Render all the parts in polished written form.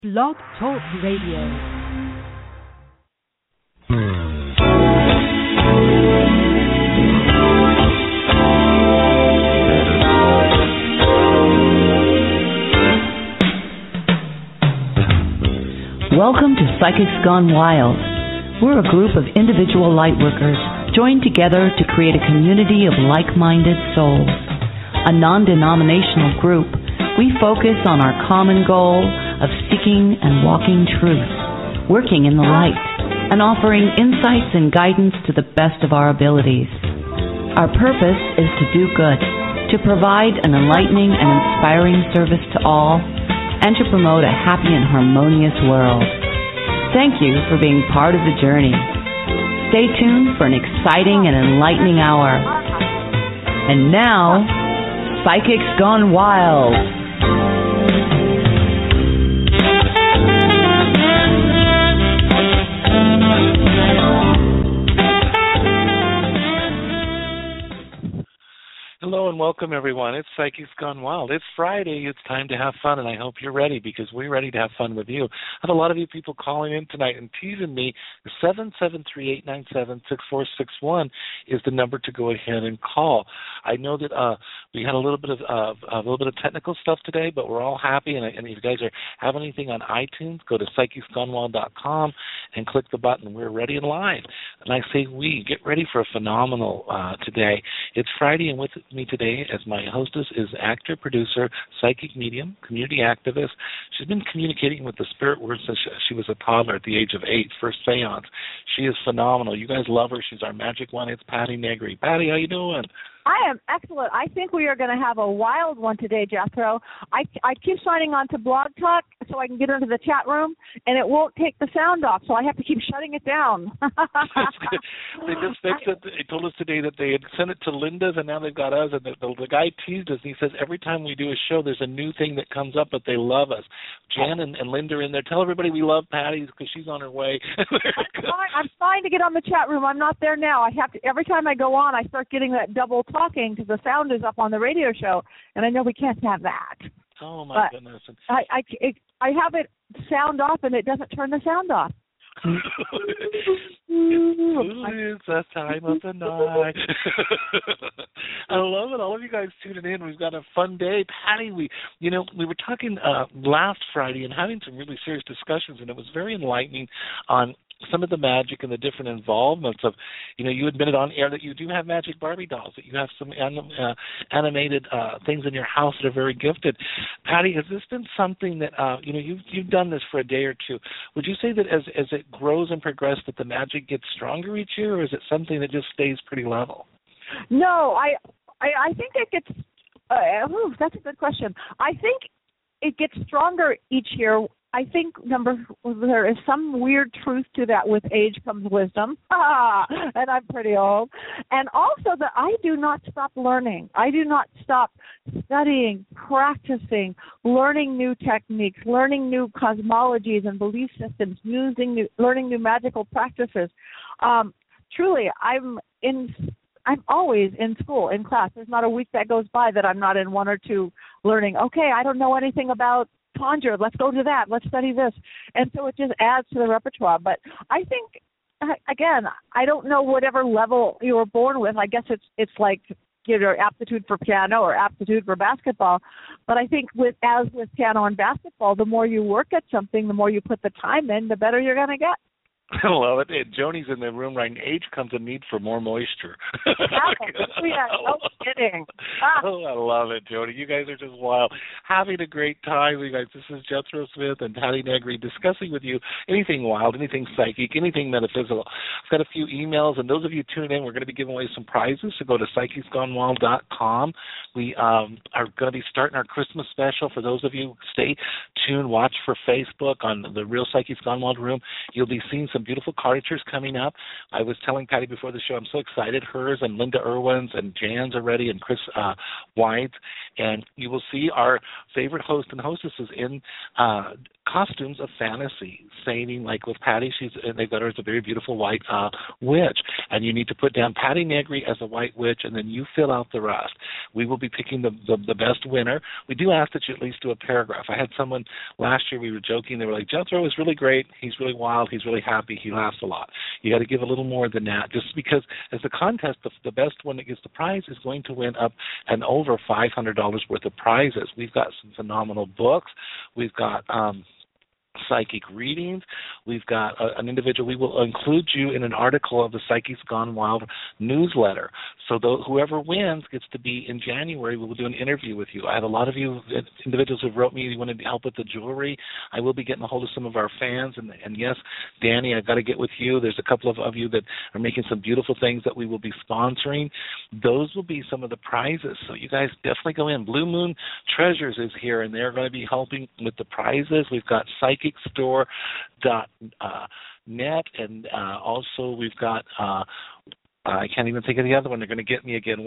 Blog Talk Radio. Welcome to Psychics Gone Wild. We're a group of individual lightworkers joined together to create a community of like-minded souls. A non-denominational group, we focus on our common goal of seeking and walking truth, working in the light, and offering insights and guidance to the best of our abilities. Our purpose is to do good, to provide an enlightening and inspiring service to all, and to promote a happy and harmonious world. Thank you for being part of the journey. Stay tuned for an exciting and enlightening hour. And now, Psychics Gone Wild. Hello and welcome, everyone. It's Psychics Gone Wild. It's Friday. It's time to have fun, and I hope you're ready because we're ready to have fun with you. I have a lot of you people calling in tonight and teasing me. 773-897-6461 is the number to go ahead and call. I know that we had a little bit of technical stuff today, but we're all happy. And if you guys have anything on iTunes, go to psychicsgonewild.com and click the button. We're ready and live. And I say we get ready for a phenomenal today. It's Friday, and with me today as my hostess is actor, producer, psychic medium, community activist. She's been communicating with the spirit world since she was a toddler at the age of 8, first seance. She is phenomenal. You guys love her. She's our magic one. It's Patty Negri. Patty, how you doing? I am excellent. I think we are going to have a wild one today, Jethro. I keep signing on to Blog Talk so I can get into the chat room, and it won't take the sound off, so I have to keep shutting it down. They just fixed it. They told us today that they had sent it to Linda's, and now they've got us. And the guy teased us, and he says every time we do a show, there's a new thing that comes up, but they love us. Jan and Linda are in there. Tell everybody we love Patty because she's on her way. I'm trying to get on the chat room. I'm not there now. I have to. Every time I go on, I start getting that double talking because the sound is up on the radio show, and I know we can't have that. Oh my goodness! I have it sound off, and it doesn't turn the sound off. It's that time of the night. I love it. All of you guys tuning in. We've got a fun day. Patty, we were talking last Friday and having some really serious discussions, and it was very enlightening on some of the magic and the different involvements of, you admitted on air that you do have magic Barbie dolls, that you have some animated things in your house that are very gifted. Patty, has this been something that, you've done this for a day or two. Would you say that as it grows and progresses that the magic gets stronger each year, or is it something that just stays pretty level? No, I think it gets, that's a good question. I think it gets stronger each year. I think there is some weird truth to that. With age comes wisdom, and I'm pretty old. And also that I do not stop learning. I do not stop studying, practicing, learning new techniques, learning new cosmologies and belief systems, learning new magical practices. Truly, I'm always in school, in class. There's not a week that goes by that I'm not in one or two learning. Okay, I don't know anything about conjure. Let's go to that. Let's study this. And so it just adds to the repertoire. But I think, again, I don't know whatever level you were born with. I guess it's like your aptitude for piano or aptitude for basketball. But I think as with piano and basketball, the more you work at something, the more you put the time in, the better you're going to get. I love it. And Joni's in the room right now. Age comes a need for more moisture. No kidding. Oh, I love it, Joni. You guys are just wild. Having a great time. You guys, this is Jethro Smith and Patty Negri discussing with you anything wild, anything psychic, anything metaphysical. I've got a few emails, and those of you tuning in, we're going to be giving away some prizes, so go to psychicsgonewild.com. We are going to be starting our Christmas special. For those of you, stay tuned. Watch for Facebook on the Real Psychics Gone Wild room. You'll be seeing some beautiful caricatures coming up. I was telling Patty before the show, I'm so excited. Hers and Linda Irwin's and Jan's are ready, and Chris White's. And you will see our favorite host and hostesses in costumes of fantasy, saying like with Patty, they've got her as a very beautiful white witch, and you need to put down Patty Negri as a white witch, and then you fill out the rest. We will be picking the best winner. We do ask that you at least do a paragraph. I had someone last year, we were joking, they were like, Jethro is really great, he's really wild, he's really happy, he laughs a lot. You got to give a little more than that, just because as the contest, the best one that gets the prize is going to win up and over $500 worth of prizes. We've got some phenomenal books. We've got psychic readings. We've got an individual. We will include you in an article of the Psychics Gone Wild newsletter. So whoever wins gets to be in January. We will do an interview with you. I have a lot of you individuals who wrote me. You wanted help with the jewelry. I will be getting a hold of some of our fans. And yes, Danny, I've got to get with you. There's a couple of you that are making some beautiful things that we will be sponsoring. Those will be some of the prizes. So you guys definitely go in. Blue Moon Treasures is here, and they're going to be helping with the prizes. We've got psychicstore.net, and also we've got I can't even think of the other one. They're going to get me again.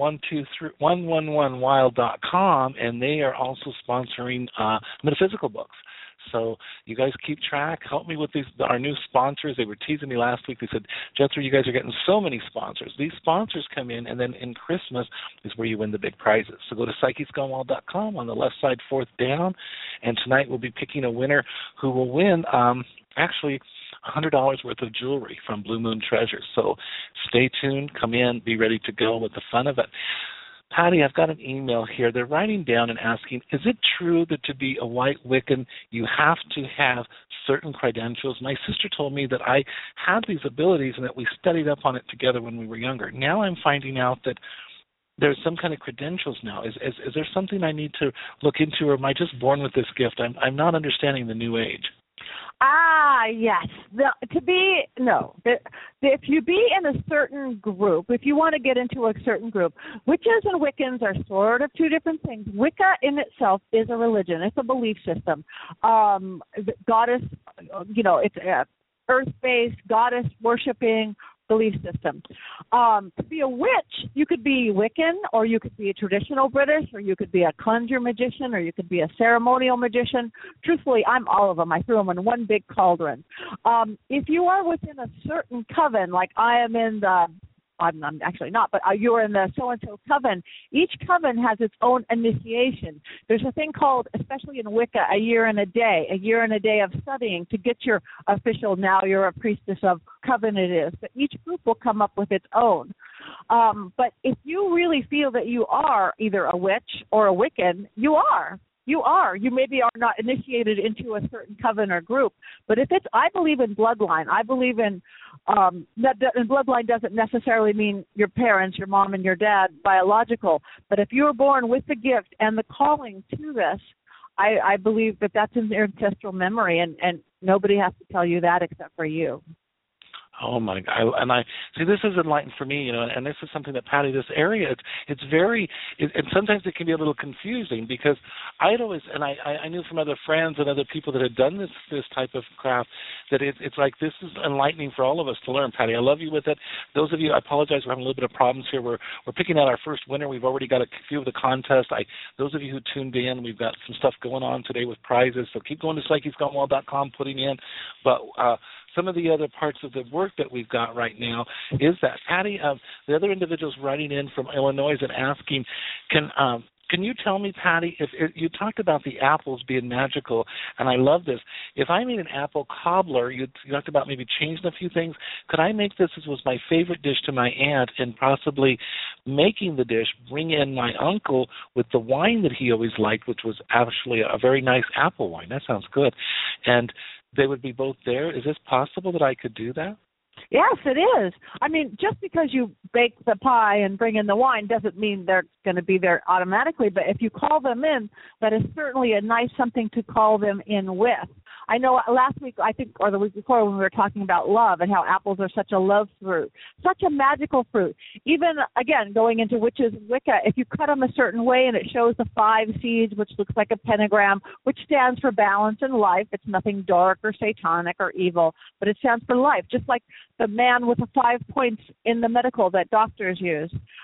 Wild111wild.com, and they are also sponsoring metaphysical books. So you guys keep track. Help me with our new sponsors. They were teasing me last week. They said, Jethro, you guys are getting so many sponsors. These sponsors come in, and then in Christmas is where you win the big prizes. So go to PsychicsGoneWild.com on the left side, fourth down, and tonight we'll be picking a winner who will win actually $100 worth of jewelry from Blue Moon Treasures. So stay tuned. Come in. Be ready to go with the fun of it. Patty, I've got an email here. They're writing down and asking, is it true that to be a white Wiccan, you have to have certain credentials? My sister told me that I had these abilities and that we studied up on it together when we were younger. Now I'm finding out that there's some kind of credentials now. Is there something I need to look into, or am I just born with this gift? I'm not understanding the new age. Yes. If you be in a certain group, if you want to get into a certain group, witches and Wiccans are sort of two different things. Wicca in itself is a religion. It's a belief system. Goddess, it's earth-based, goddess worshiping belief system. To be a witch, you could be Wiccan, or you could be a traditional British, or you could be a conjure magician, or you could be a ceremonial magician. Truthfully, I'm all of them. I threw them in one big cauldron. If you are within a certain coven, like I am in the I'm actually not, but you're in the so-and-so coven. Each coven has its own initiation. There's a thing called, especially in Wicca, a year and a day of studying to get your official, now you're a priestess of coven it is. But each group will come up with its own. But if you really feel that you are either a witch or a Wiccan, you are. You are. You maybe are not initiated into a certain coven or group, but if it's, I believe in bloodline. I believe in that bloodline doesn't necessarily mean your parents, your mom and your dad, biological. But if you were born with the gift and the calling to this, I believe that that's in their ancestral memory, and nobody has to tell you that except for you. Oh my God! And I see this is enlightened for me, and this is something that Patty, this area, it's very, and sometimes it can be a little confusing because I'd always, and I knew from other friends and other people that had done this type of craft that it's like this is enlightening for all of us to learn. Patty, I love you with it. Those of you, I apologize, we're having a little bit of problems here. We're picking out our first winner. We've already got a few of the contests. Those of you who tuned in, we've got some stuff going on today with prizes. So keep going to PsychicsGoneWild.com, putting in, but. Some of the other parts of the work that we've got right now is that, Patty, the other individuals writing in from Illinois and asking, can you tell me, Patty, if you talked about the apples being magical, and I love this. If I made an apple cobbler, you talked about maybe changing a few things. Could I make this was my favorite dish to my aunt, and possibly making the dish, bring in my uncle with the wine that he always liked, which was actually a very nice apple wine. That sounds good. And they would be both there. Is this possible that I could do that? Yes, it is. I mean, just because you bake the pie and bring in the wine doesn't mean they're going to be there automatically. But if you call them in, that is certainly a nice something to call them in with. I know last week, I think, or the week before, when we were talking about love and how apples are such a love fruit, such a magical fruit. Even, again, going into witches Wicca, if you cut them a certain way and it shows the 5 seeds, which looks like a pentagram, which stands for balance in life. It's nothing dark or satanic or evil, but it stands for life, just like the man with the 5 points in the medical that doctors use.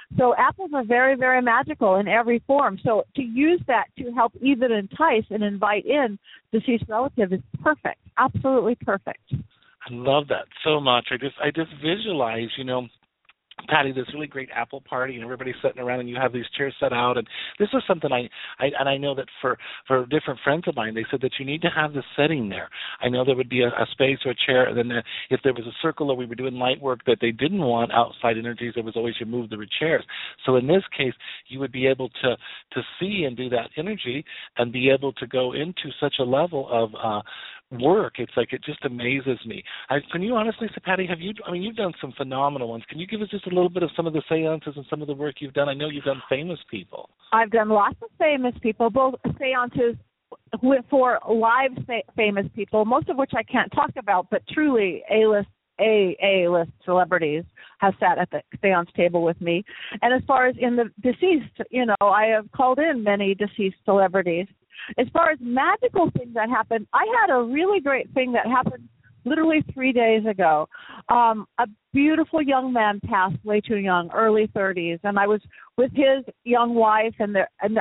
So apples are very, very magical in every form. So to use that to help even entice and invite in deceased relatives is perfect, absolutely perfect. I love that so much. I just visualize, Patty, this really great apple party, and everybody's sitting around, and you have these chairs set out. And this is something I know that for different friends of mine, they said that you need to have this setting there. I know there would be a space or a chair, and then if there was a circle or we were doing light work that they didn't want outside energies, there was always you move the chairs. So in this case, you would be able to see and do that energy and be able to go into such a level of work. It's like it just amazes me. Can you honestly say, Patty, you've done some phenomenal ones. Can you give us just a little bit of some of the seances and some of the work you've done? I know you've done famous people. I've done lots of famous people, both seances for live famous people, most of which I can't talk about, but truly A-list celebrities have sat at the seance table with me. And as far as in the deceased, I have called in many deceased celebrities. As far as magical things that happened, I had a really great thing that happened literally 3 days ago. A beautiful young man passed way too young, early 30s, and I was with his young wife and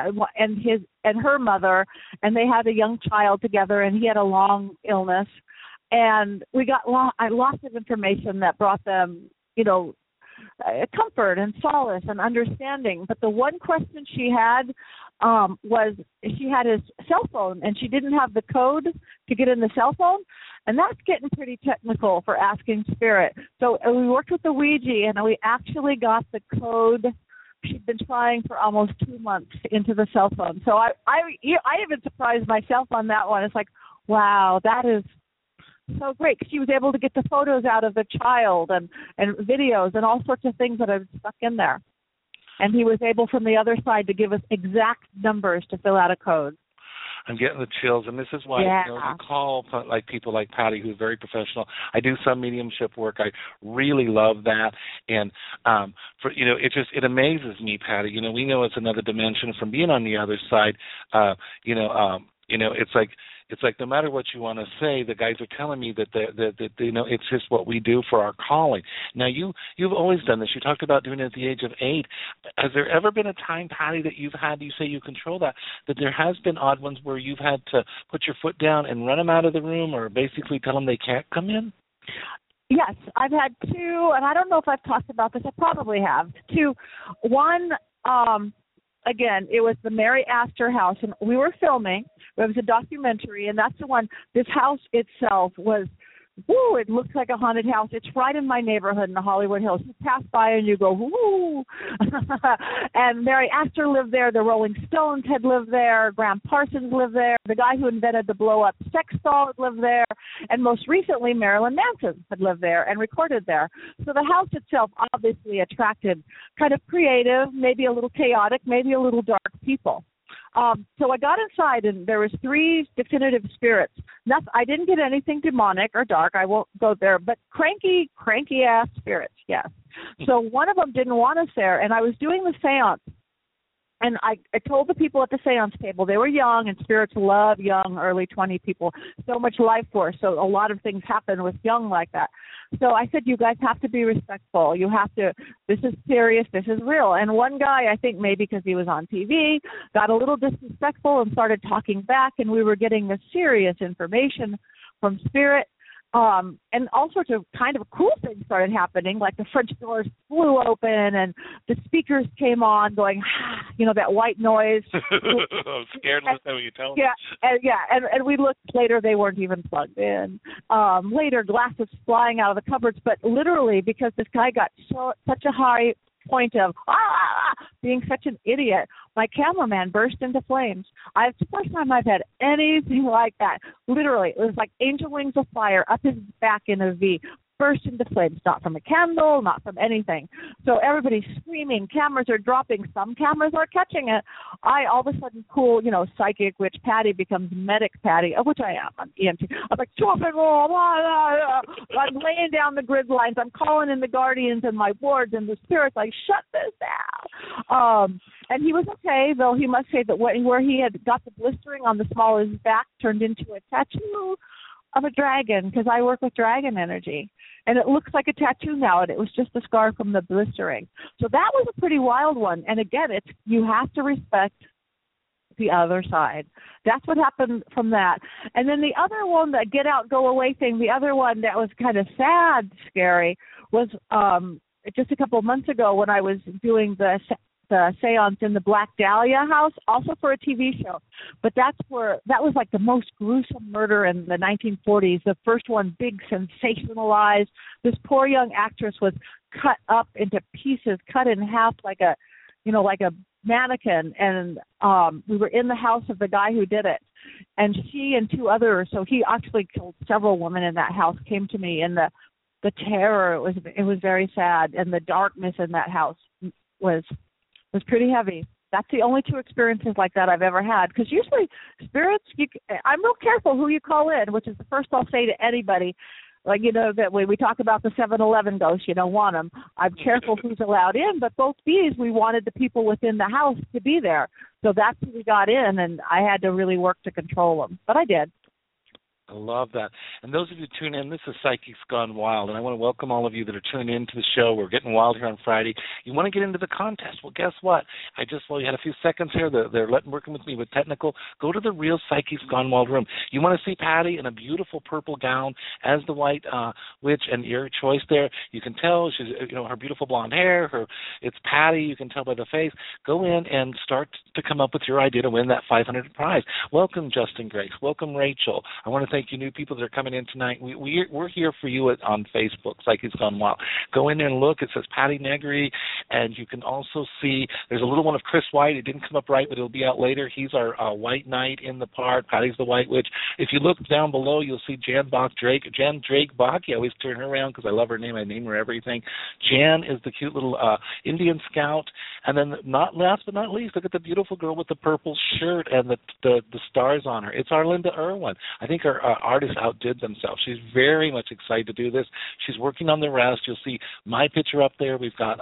her mother, and they had a young child together, and he had a long illness, and we got lots of information that brought them, comfort and solace and understanding. But the one question she had was she had his cell phone, and she didn't have the code to get in the cell phone, and that's getting pretty technical for asking spirit. So we worked with the Ouija, and we actually got the code. She'd been trying for almost 2 months into the cell phone. So I even surprised myself on that one. It's like, wow, that is so great. She was able to get the photos out of the child and videos and all sorts of things that are stuck in there. And he was able from the other side to give us exact numbers to fill out a code. I'm getting the chills, and this is why you call like people like Patty, who's very professional. I do some mediumship work. I really love that, and it amazes me, Patty. We know it's another dimension from being on the other side. It's like no matter what you want to say, the guys are telling me that it's just what we do for our calling. Now you've always done this. You talked about doing it at the age of 8. Has there ever been a time, Patty, that you've had? You say you control that there has been odd ones where you've had to put your foot down and run them out of the room, or basically tell them they can't come in? Yes, I've had 2, and I don't know if I've talked about this. I probably have 2. One. Again, it was the Mary Astor house, and we were filming. It was a documentary, and that's the one. This house itself was, it looks like a haunted house. It's right in my neighborhood in the Hollywood Hills. You pass by and you go, woo. And Mary Astor lived there. The Rolling Stones had lived there. Graham Parsons lived there. The guy who invented the blow-up sex doll had lived there. And most recently, Marilyn Manson had lived there and recorded there. So the house itself obviously attracted kind of creative, maybe a little chaotic, maybe a little dark people. So I got inside, and there was 3 definitive spirits. I didn't get anything demonic or dark. I won't go there, but cranky-ass spirits, yes. So one of them didn't want us there, and I was doing the seance. And I told the people at the seance table, they were young, and spirits love young, early 20 people, so much life force. So a lot of things happen with young like that. So I said, you guys have to be respectful. You have to, this is serious, this is real. And one guy, I think maybe because he was on TV, got a little disrespectful and started talking back, and we were getting this serious information from spirit. And all sorts of kind of cool things started happening, like the French doors flew open and the speakers came on going, that white noise. I'm scared last time you tell me. And we looked later, they weren't even plugged in. Later, glasses flying out of the cupboards, but literally because this guy got such a high point of being such an idiot, my cameraman burst into flames. It's the first time I've had anything like that. Literally, it was like angel wings of fire up his back in a V, burst into flames, not from a candle, not from anything. So everybody's screaming, cameras are dropping, some cameras are catching it. I all of a sudden psychic witch Patty becomes medic Patty, of which I am. I'm EMT. I'm like, chop and roll, I'm laying down the grid lines, I'm calling in the guardians and my wards, and the spirit's like, shut this down. And he was okay, though he must say that where he had got the blistering on the small of his back turned into a tattoo. of a dragon because I work with dragon energy. And it looks like a tattoo now, and it was just a scar from the blistering. So that was a pretty wild one. And again, you have to respect the other side. That's what happened from that. And then the other one, the get out, go away thing, the other one that was kind of sad, scary, was just a couple of months ago when I was doing the seance in the Black Dahlia house, also for a TV show. But that was like the most gruesome murder in the 1940s. The first one, big, sensationalized. This poor young actress was cut up into pieces, cut in half like a mannequin, and we were in the house of the guy who did it, and she and two others, so he actually killed several women in that house, came to me, and the terror, it was very sad, and the darkness in that house was pretty heavy. That's the only two experiences like that I've ever had, because usually spirits, I'm real careful who you call in, which is the first I'll say to anybody. Like, that when we talk about the 7-Eleven ghosts, you don't want them. I'm careful who's allowed in, but both these, we wanted the people within the house to be there. So that's who we got in, and I had to really work to control them. But I did. I love that. And those of you tune in, this is Psychics Gone Wild, and I want to welcome all of you that are tuning in to the show. We're getting wild here on Friday. You want to get into the contest? Well, guess what? We had a few seconds here. They're working with me with technical. Go to the Real Psychics Gone Wild room. You want to see Patty in a beautiful purple gown as the White Witch, and your choice there. You can tell she's, her beautiful blonde hair. It's Patty. You can tell by the face. Go in and start to come up with your idea to win that $500 prize. Welcome, Justin Grace. Welcome, Rachel. I want to thank you new people that are coming in tonight. We're here for you on Facebook, Psychics Gone Wild. Go in there and look. It says Patty Negri, and you can also see there's a little one of Chris White. It didn't come up right, but it'll be out later. He's our White Knight in the part. Patty's the White Witch. If you look down below, you'll see Jan Drake Bach. I always turn her around because I love her name. I name her everything. Jan is the cute little Indian scout. And then last but not least, look at the beautiful girl with the purple shirt and the stars on her. It's Arlinda Irwin. I think our artists outdid themselves. She's very much excited to do this. She's working on the rest. You'll see my picture up there. We've got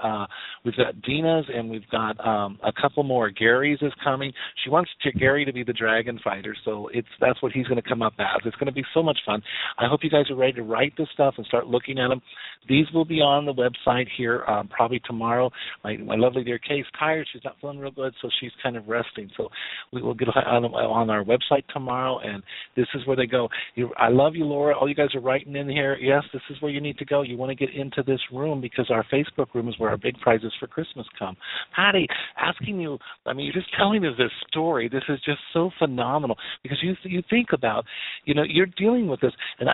Dina's, and we've got a couple more. Gary's is coming. She wants Gary to be the dragon fighter, so that's what he's going to come up as. It's going to be so much fun. I hope you guys are ready to write this stuff and start looking at them. These will be on the website here probably tomorrow. My lovely dear Kay's tired. She's not feeling real good, so she's kind of resting. So we will get on our website tomorrow, and this is where they go. I love you, Laura. All you guys are writing in here. Yes, this is where you need to go. You want to get into this room because our Facebook room is where our big prizes for Christmas come. Patty, asking you, you're just telling me this story. This is just so phenomenal because you think about, you're dealing with this, and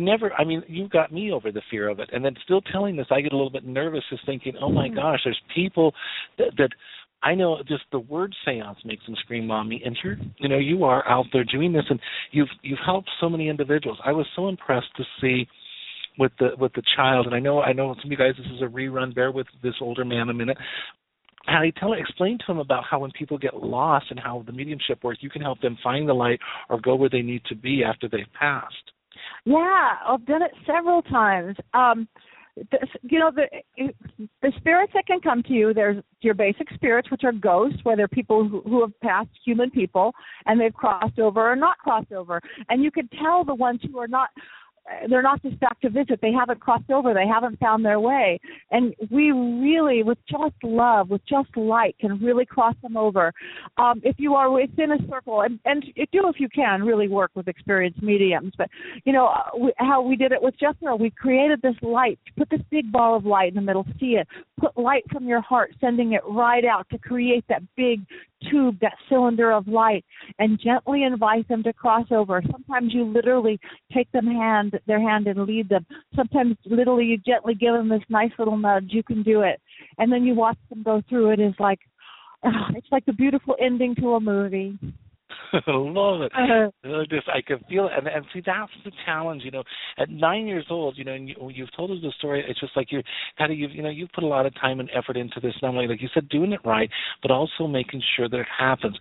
you've got me over the fear of it, and then still telling this, I get a little bit nervous just thinking, oh my gosh, there's people that I know just the word seance makes them scream, Mommy. And here, you are out there doing this, and you've helped so many individuals. I was so impressed to see with the child, and I know some of you guys, this is a rerun. Bear with this older man a minute. Patty, explain to him about how when people get lost and how the mediumship works, you can help them find the light or go where they need to be after they've passed. Yeah, I've done it several times. The spirits that can come to you, there's your basic spirits, which are ghosts, where they're people who have passed, human people, and they've crossed over or not crossed over. And you can tell the ones who are not, they're not just back to visit. They haven't crossed over. They haven't found their way. And we really, with just love, with just light, can really cross them over. If you are within a circle, and do if you can, really work with experienced mediums. But, how we did it with Jethro, we created this light, put this big ball of light in the middle, see it, put light from your heart, sending it right out to create that big tube, that cylinder of light, and gently invite them to cross over. Sometimes you literally take their hand and lead them. Sometimes literally you gently give them this nice little nudge. You can do it. And then you watch them go through it. It's like the beautiful ending to a movie. I love it. I can feel it, and see, that's the challenge. At 9 years old, and you've told us the story. It's just like you've put a lot of time and effort into this. Not only, like you said, doing it right, but also making sure that it happens.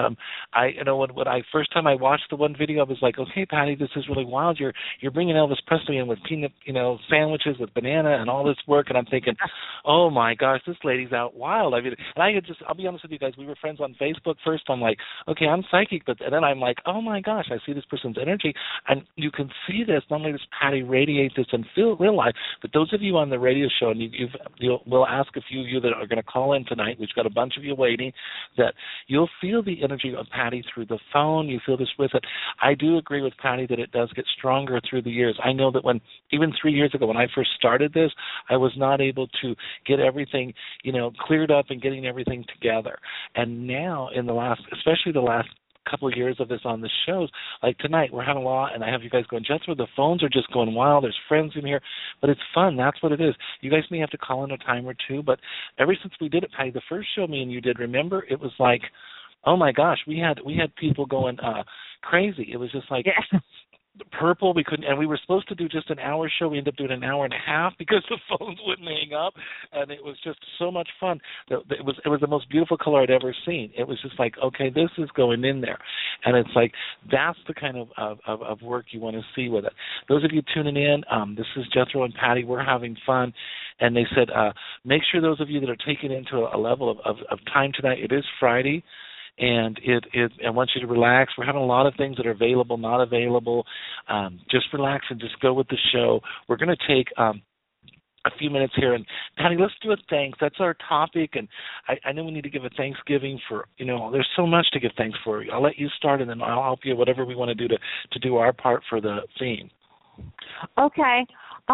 First time I watched the one video, I was like, okay, Patty, this is really wild. You're bringing Elvis Presley in with peanut, sandwiches with banana and all this work, and I'm thinking, oh my gosh, this lady's out wild. I'll be honest with you guys, we were friends on Facebook first. I'm like, okay, I'm psychic. psychic, but then I'm like, oh my gosh, I see this person's energy, and you can see this. Not only does Patty radiate this and realize, but those of you on the radio show, and we'll ask a few of you that are going to call in tonight. We've got a bunch of you waiting. That you'll feel the energy of Patty through the phone. You feel this with it. I do agree with Patty that it does get stronger through the years. I know that even 3 years ago when I first started this, I was not able to get everything, cleared up and getting everything together. And now especially the last couple of years of this on the shows, like tonight we're having a lot, and I have you guys going, Jethro, the phones are just going wild. There's friends in here, but it's fun. That's what it is. You guys may have to call in a time or two, but ever since we did it, Patty, the first show me and you did, remember, it was like, oh my gosh, we had people going crazy. It was just like purple. We couldn't, and we were supposed to do just an hour show. We ended up doing an hour and a half because the phones wouldn't hang up, and it was just so much fun. It was the most beautiful color I'd ever seen. It was just like, okay, this is going in there, and it's like that's the kind of work you want to see with it. Those of you tuning in, this is Jethro and Patty. We're having fun, and they said make sure those of you that are taking into a level of time tonight. It is Friday. And I want you to relax. We're having a lot of things that are available, not available. Just relax and just go with the show. We're going to take a few minutes here. And, Patty, let's do a thanks. That's our topic. And I know we need to give a Thanksgiving for, there's so much to give thanks for. I'll let you start, and then I'll help you whatever we want to do to do our part for the theme. Okay.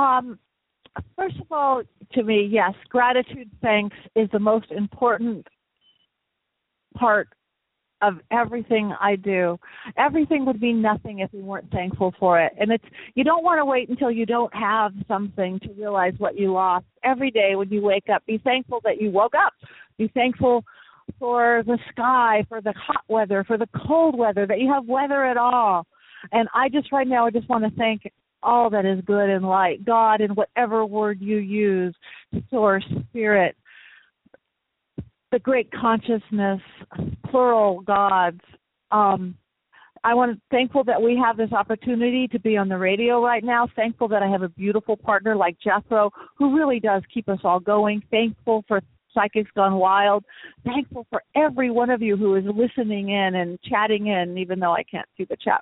First of all, to me, yes, gratitude, thanks is the most important part of everything I do. Everything would be nothing if we weren't thankful for it. And you don't want to wait until you don't have something to realize what you lost. Every day when you wake up, be thankful that you woke up. Be thankful for the sky, for the hot weather, for the cold weather, that you have weather at all. And right now I just want to thank all that is good and light, God, in whatever word you use, source, spirit, the great consciousness, plural gods. Thankful that we have this opportunity to be on the radio right now. Thankful that I have a beautiful partner like Jethro who really does keep us all going. Thankful for Psychics Gone Wild. Thankful for every one of you who is listening in and chatting in, even though I can't see the chat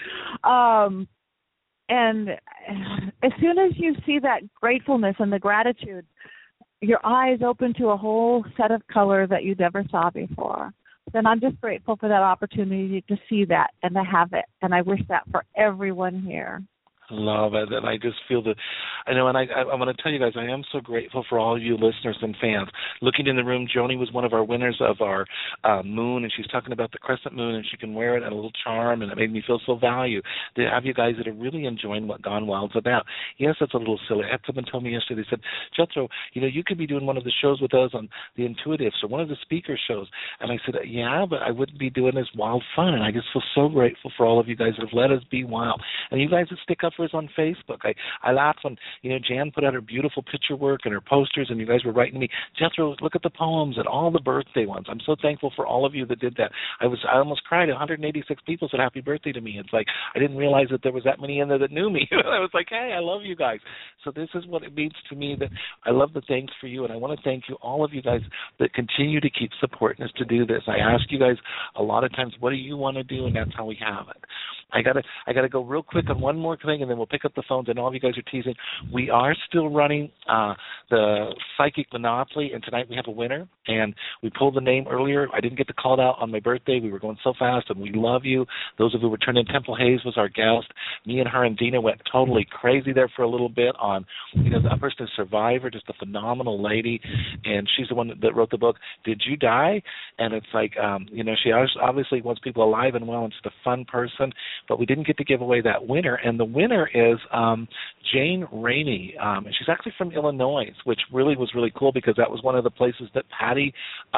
room. And as soon as you see that gratefulness and the gratitude, your eyes open to a whole set of color that you never saw before. Then I'm just grateful for that opportunity to see that and to have it. And I wish that for everyone here. Love it, and I just feel that, I know, and I want to tell you guys, I am so grateful for all you listeners and fans. Looking in the room, Joni was one of our winners of our moon, and she's talking about the crescent moon, and she can wear it and a little charm, and it made me feel so valued to have you guys that are really enjoying what Gone Wild's about. Yes, it's a little silly. I had someone tell me yesterday, they said, Jethro, you could be doing one of the shows with us on the Intuitives or one of the speaker shows. And I said, yeah, but I wouldn't be doing this wild fun, and I just feel so grateful for all of you guys that have let us be wild. And you guys that stick up for us on Facebook. I laughed when, Jan put out her beautiful picture work and her posters, and you guys were writing to me, Jethro, look at the poems and all the birthday ones. I'm so thankful for all of you that did that. I almost cried. 186 people said happy birthday to me. It's like I didn't realize that there was that many in there that knew me. I was like, hey, I love you guys. So this is what it means to me, that I love the thanks for you, and I want to thank you, all of you guys that continue to keep supporting us to do this. I ask you guys a lot of times, what do you want to do, and that's how we have it. I gotta go real quick on one more thing, and then we'll pick up the phones. I know all of you guys are teasing. We are still running the Psychic Monopoly, and tonight we have a winner, and we pulled the name earlier. I didn't get to call it out on my birthday. We were going so fast, and we love you. Those of you who were turning in, Temple Hayes was our guest. Me and her and Dina went totally crazy there for a little bit on, that person is Survivor, just a phenomenal lady, and she's the one that wrote the book, Did You Die? And it's like, she obviously wants people alive and well and just a fun person, but we didn't get to give away that winner, and the winner is Jane Rainey, and she's actually from Illinois, which was really cool because that was one of the places that Patty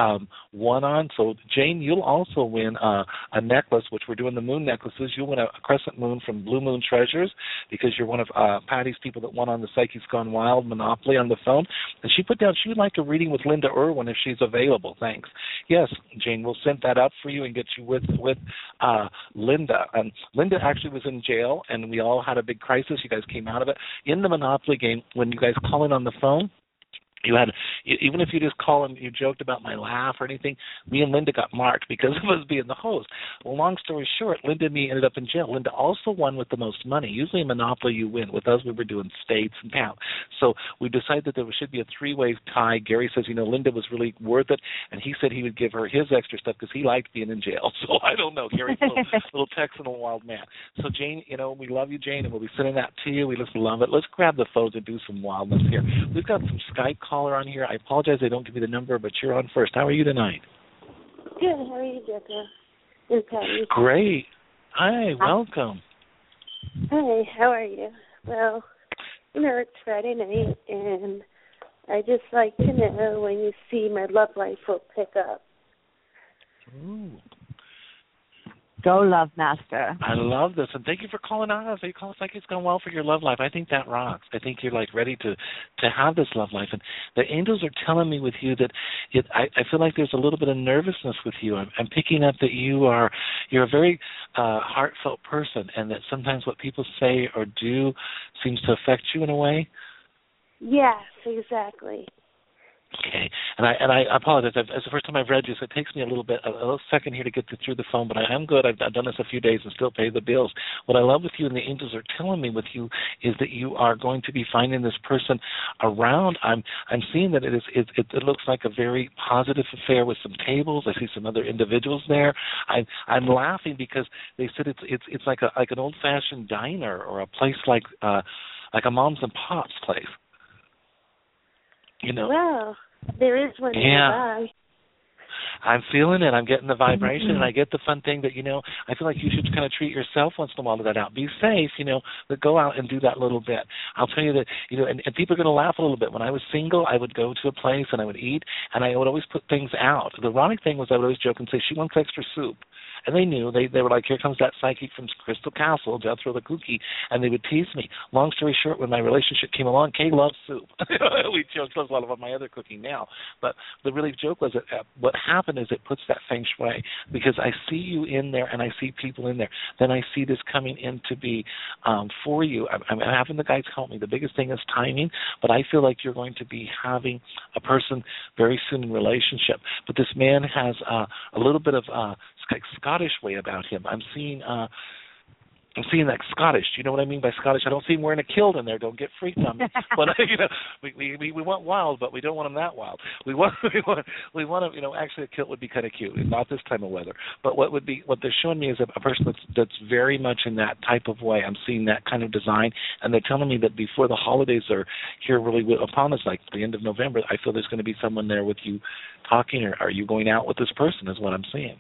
won on. So Jane, you'll also win a necklace, which we're doing the moon necklaces. You'll win a crescent moon from Blue Moon Treasures because you're one of Patty's people that won on the Psychics Gone Wild Monopoly on the phone. And she put down she would like a reading with Linda Irwin if she's available. Thanks. Yes, Jane, we'll send that up for you and get you with Linda. Linda actually was in jail, and we all had a big crisis. You guys came out of it. In the Monopoly game, when you guys call in on the phone, you had even if you just call and you joked about my laugh or anything, me and Linda got marked because of us being the host. Well, long story short, Linda and me ended up in jail. Linda also won with the most money. Usually in Monopoly you win. With us, we were doing states and towns. So we decided that there should be a three-way tie. Gary says, Linda was really worth it, and he said he would give her his extra stuff because he liked being in jail. So I don't know. Gary's a little Texan, a wild man. So Jane, we love you, Jane, and we'll be sending that to you. We just love it. Let's grab the phones and do some wildness here. We've got some Skype caller on here. I apologize they don't give me the number, but you're on first. How are you tonight? Good. How are you, Jessica? And Patty? Great. Hi. Welcome. Hi. How are you? Well, it's Friday night, and I just like to know when you see my love life will pick up. Ooh. Go, Love Master. I love this, and thank you for calling us. You call us like it's going well for your love life. I think that rocks. I think you're ready to have this love life, and the angels are telling me with you that I feel like there's a little bit of nervousness with you. I'm picking up that you're a very heartfelt person, and that sometimes what people say or do seems to affect you in a way. Yes, exactly. Okay, and I apologize. It's the first time I've read you, so it takes me a little second here to get through the phone, but I am good. I've done this a few days and still pay the bills. What I love with you and the angels are telling me with you is that you are going to be finding this person around. I'm seeing that it looks like a very positive affair with some tables. I see some other individuals there. I'm laughing because they said it's like an old-fashioned diner or a place like a mom's and pop's place. Well, there is one nearby. I'm feeling it. I'm getting the vibration, and I get the fun thing that, I feel like you should kind of treat yourself once in a while to that out. Be safe, but go out and do that little bit. I'll tell you that, and people are going to laugh a little bit. When I was single, I would go to a place and I would eat, and I would always put things out. The ironic thing was I would always joke and say, she wants extra soup. And they knew. They were like, here comes that psychic from Crystal Castle, Jethro the Kooky, and they would tease me. Long story short, when my relationship came along, Kay loves soup. We joked a lot about my other cooking now. But the really joke was that what happened is it puts that feng shui, because I see you in there and I see people in there. Then I see this coming in to be for you. I'm having the guys help me. The biggest thing is timing, but I feel like you're going to be having a person very soon in relationship. But this man has a little bit of Scottish way about him. I'm seeing that Scottish. Do you know what I mean by Scottish? I don't see him wearing a kilt in there. Don't get freaked on me. But we want wild, but we don't want him that wild. We want him. Actually, a kilt would be kind of cute, not this time of weather. But what they're showing me is a person that's very much in that type of way. I'm seeing that kind of design, and they're telling me that before the holidays are here really upon us, like the end of November, I feel there's going to be someone there with you talking, or are you going out with this person? Is what I'm seeing.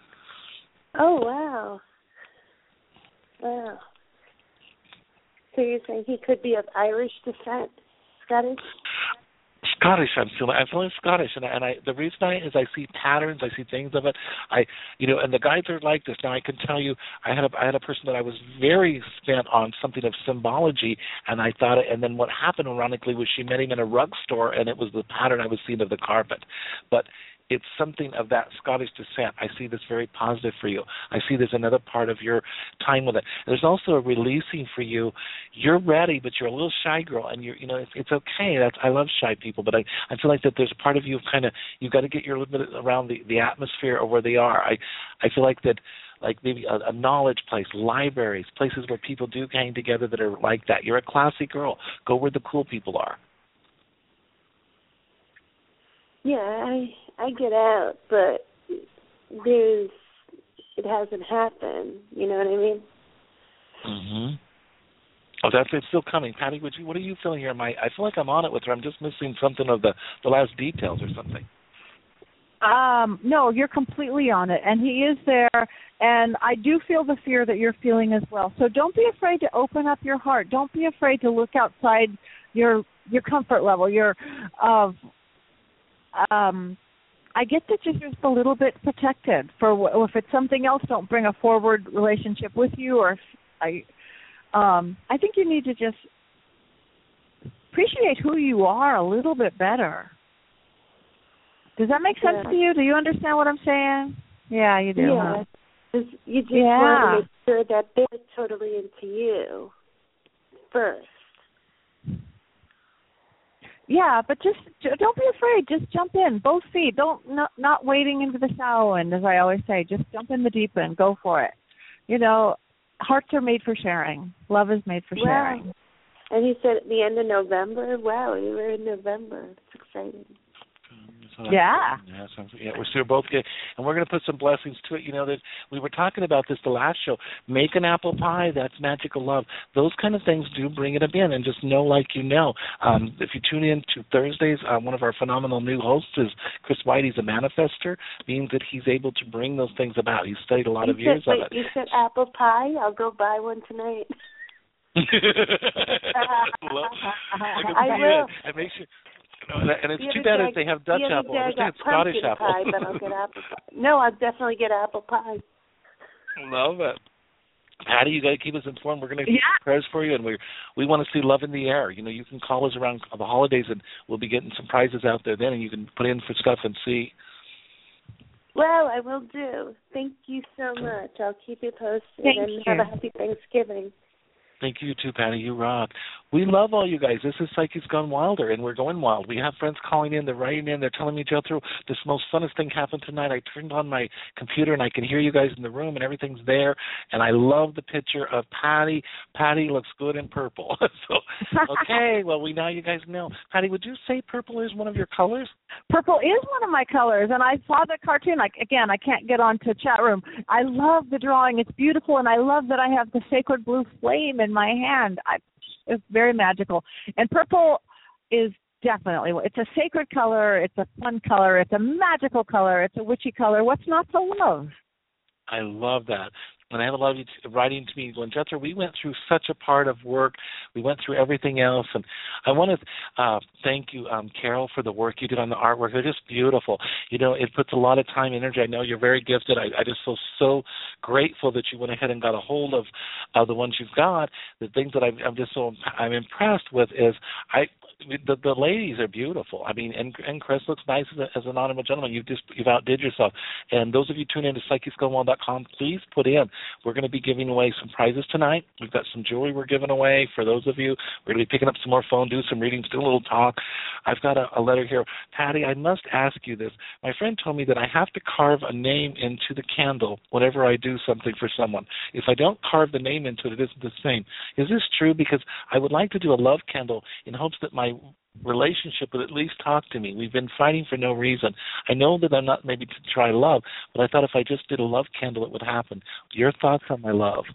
Oh, wow. Wow. So you're saying he could be of Irish descent, Scottish? Scottish, I'm feeling Scottish, and the reason is I see patterns, I see things of it. And the guys are like this. Now I can tell you, I had a person that I was very spent on something of symbology, and I thought it. And then what happened, ironically, was she met him in a rug store, and it was the pattern I was seeing of the carpet, but. It's something of that Scottish descent. I see this very positive for you. I see there's another part of your time with it. There's also a releasing for you. You're ready, but you're a little shy girl, and it's okay. I love shy people, but I feel like that there's a part of you kind of you've got to get your little bit around the atmosphere of where they are. I feel like that. Like maybe a knowledge place, libraries, places where people do hang together that are like that. You're a classy girl. Go where the cool people are. Yeah, I get out, but it hasn't happened. You know what I mean? Mhm. Oh, it's still coming, Patty. What are you feeling here? I feel like I'm on it with her. I'm just missing something of the last details or something. No, you're completely on it, and he is there, and I do feel the fear that you're feeling as well. So don't be afraid to open up your heart. Don't be afraid to look outside your comfort level. I get that you're just a little bit protected if it's something else. Don't bring a forward relationship with you, or I think you need to just appreciate who you are a little bit better. Does that make sense to you? Do you understand what I'm saying? Yeah, you do. Yeah, huh? You just want to make sure that they're totally into you first. Yeah, but just don't be afraid. Just jump in, both feet. Not wading into the shallow end, as I always say. Just jump in the deep end. Go for it. You know, hearts are made for sharing. Love is made for sharing. And he said at the end of November. Wow, we were in November. It's exciting. Yeah. We're both good, and we're going to put some blessings to it. You know that we were talking about this the last show. Make an apple pie. That's magical love. Those kind of things do bring it in, and just know, like you know. If you tune in to Thursdays, one of our phenomenal new hosts is Chris White. He's a manifester, means that he's able to bring those things about. He's studied a lot of years of it. You said apple pie. I'll go buy one tonight. I will. And make sure. And it's too bad if they have Dutch apple. I think it's Scottish apple. Pie, but I'll get apple pie. No, I'll definitely get apple pie. Love it. Patty, you got to keep us informed. We're going to prayers for you, and we want to see love in the air. You know, you can call us around the holidays, and we'll be getting some prizes out there then, and you can put in for stuff and see. Well, I will do. Thank you so much. I'll keep you posted. Thank and you. Have a happy Thanksgiving. Thank you too, Patty. You rock. We love all you guys. This is Psychics Gone Wilder, and we're going wild. We have friends calling in. They're writing in. They're telling me, Jethro, this most funnest thing happened tonight. I turned on my computer, and I can hear you guys in the room, and everything's there. And I love the picture of Patty. Patty looks good in purple. So, okay, well, now you guys know. Patty, would you say purple is one of your colors? Purple is one of my colors, and I saw the cartoon. Again, I can't get on to chat room. I love the drawing. It's beautiful, and I love that I have the sacred blue flame in my hand. It's very magical. And purple is definitely, it's a sacred color, it's a fun color, it's a magical color, it's a witchy color. What's not to love? I love that. And I have a lot of you writing to me going, Jethro, we went through such a part of work. We went through everything else. And I want to thank you, Carol, for the work you did on the artwork. They're just beautiful. You know, it puts a lot of time and energy. I know you're very gifted. I just feel so grateful that you went ahead and got a hold of the ones you've got. The things that I'm impressed with is the ladies are beautiful. I mean, and Chris looks nice as an honorable gentleman. You've outdid yourself. And those of you tune in to PsychicsGoneWild.com, please put in. We're going to be giving away some prizes tonight. We've got some jewelry we're giving away for those of you. We're going to be picking up some more phone, do some readings, do a little talk. I've got a letter here. Patty, I must ask you this. My friend told me that I have to carve a name into the candle whenever I do something for someone. If I don't carve the name into it, it isn't the same. Is this true? Because I would like to do a love candle in hopes that my relationship would at least talk to me. We've been fighting for no reason. I know that I'm not maybe to try love, but I thought if I just did a love candle, it would happen. Your thoughts on my love?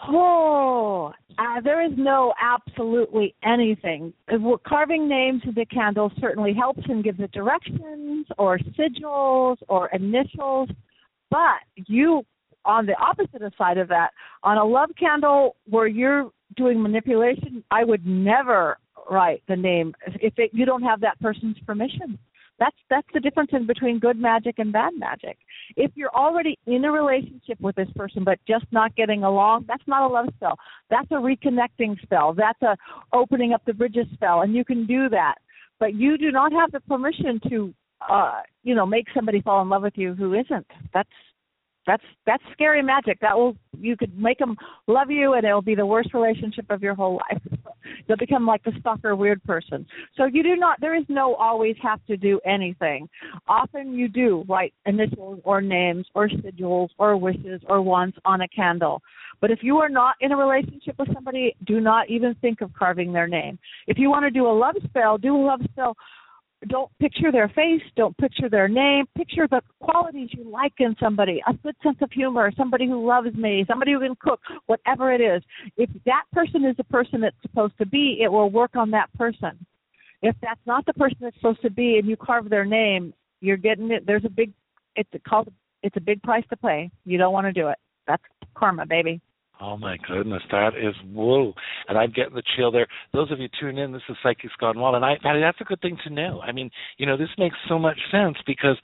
There is no absolutely anything. Carving names into candles certainly helps and gives it directions or sigils or initials, but you, on the opposite side of that, on a love candle where you're doing manipulation, I would never write the name if you don't have that person's permission. That's the difference in between good magic and bad magic. If you're already in a relationship with this person but just not getting along, that's not a love spell. That's a reconnecting spell. That's a opening up the bridges spell, and you can do that. But you do not have the permission to, make somebody fall in love with you who isn't. That's scary magic. You could make them love you, and it'll be the worst relationship of your whole life. You'll become like the stalker, weird person. So there is no always have to do anything. Often you do write initials or names or sigils or wishes or wants on a candle. But if you are not in a relationship with somebody, do not even think of carving their name. If you want to do a love spell, do a love spell. Don't picture their face. Don't picture their name. Picture the qualities you like in somebody, a good sense of humor, somebody who loves me, somebody who can cook, whatever it is. If that person is the person it's supposed to be, it will work on that person. If that's not the person it's supposed to be and you carve their name, you're getting it. It's a big price to pay. You don't want to do it. That's karma, baby. Oh, my goodness, that is woo. And I'm getting the chill there. Those of you tuning in, this is Psychics Gone Wild. And Patty, that's a good thing to know. I mean, this makes so much sense because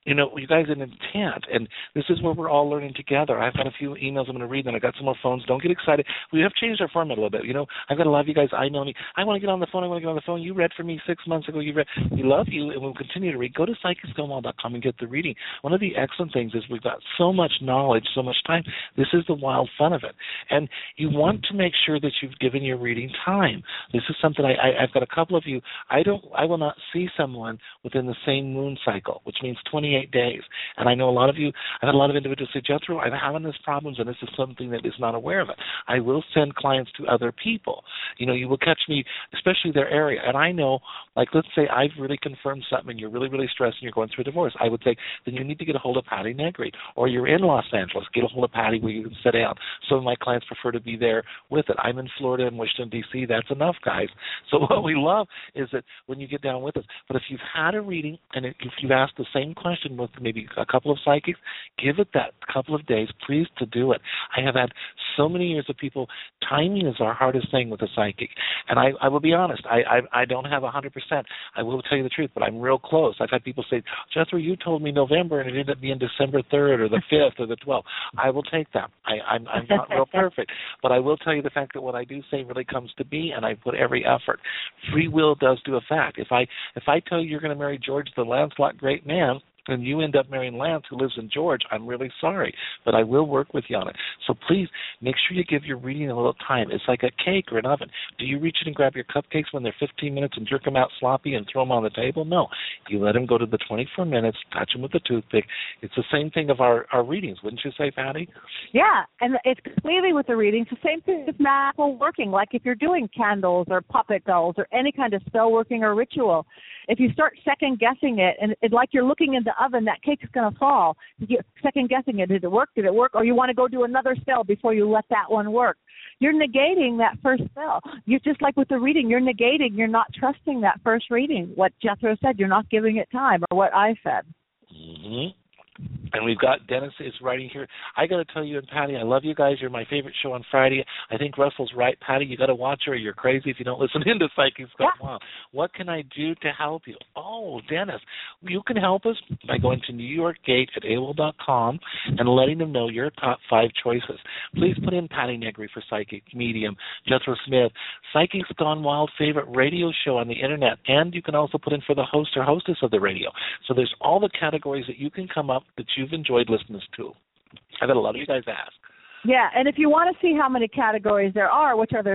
you guys an intent, and this is where we're all learning together. I've got a few emails I'm going to read, and I got some more phones. Don't get excited. We have changed our format a little bit. I've got a lot of you guys. I know me. I want to get on the phone. You read for me 6 months ago. We love you, and we'll continue to read. Go to PsychicStonewall.com and get the reading. One of the excellent things is we've got so much knowledge, so much time. This is the wild fun of it, and you want to make sure that you've given your reading time. This is something I've got a couple of you. I will not see someone within the same moon cycle, which means 28 days. And I know a lot of you, I've had a lot of individuals say, Jethro, I'm having these problems, and this is something that is not aware of it. I will send clients to other people. You will catch me, especially their area. And I know, like, let's say I've really confirmed something, and you're really, really stressed, and you're going through a divorce. I would say, then you need to get a hold of Patty Negri. Or you're in Los Angeles, get a hold of Patty where you can sit down. Some of my clients prefer to be there with it. I'm in Florida and Washington, D.C. That's enough, guys. So what we love is that when you get down with us. But if you've had a reading, and if you've asked the same question with maybe a couple of psychics, give it that couple of days, please, to do it. I have had so many years of people, timing is our hardest thing with a psychic. And I will be honest, I don't have 100%. I will tell you the truth, but I'm real close. I've had people say, Jethro, you told me November, and it ended up being December 3rd or the 5th or the 12th. I will take that. I'm not real perfect, but I will tell you the fact that what I do say really comes to be, and I put every effort. Free will does do a fact. If I tell you you're going to marry George the Lancelot great man, and you end up marrying Lance, who lives in George, I'm really sorry, but I will work with you on it. So please make sure you give your reading a little time. It's like a cake or an oven. Do you reach in and grab your cupcakes when they're 15 minutes and jerk them out sloppy and throw them on the table? No. You let them go to the 24 minutes, touch them with a toothpick. It's the same thing of our readings, wouldn't you say, Patty? Yeah, and it's completely with the readings. The same thing with magical working. Like if you're doing candles or puppet dolls or any kind of spell working or ritual, if you start second-guessing it, and it's like you're looking in the oven, that cake's going to fall. You get second-guessing it. Did it work? Did it work? Or you want to go do another spell before you let that one work. You're negating that first spell. You're just like with the reading. You're negating. You're not trusting that first reading. What Jethro said, you're not giving it time, or what I said. Mm-hmm. And we've got Dennis is writing here. I got to tell you and Patty, I love you guys. You're my favorite show on Friday. I think Russell's right. Patty, you got to watch her. You're crazy if you don't listen into Psychic Gone Wild. What can I do to help you? Oh, Dennis, you can help us by going to NewYorkGate@AOL.com and letting them know your top 5 choices. Please put in Patty Negri for Psychic, Medium, Jethro Smith, Psychic Gone Wild favorite radio show on the Internet, and you can also put in for the host or hostess of the radio. So there's all the categories that you can come up that you've enjoyed listening to. I've had a lot of you guys ask. Yeah, and if you want to see how many categories there are, which are there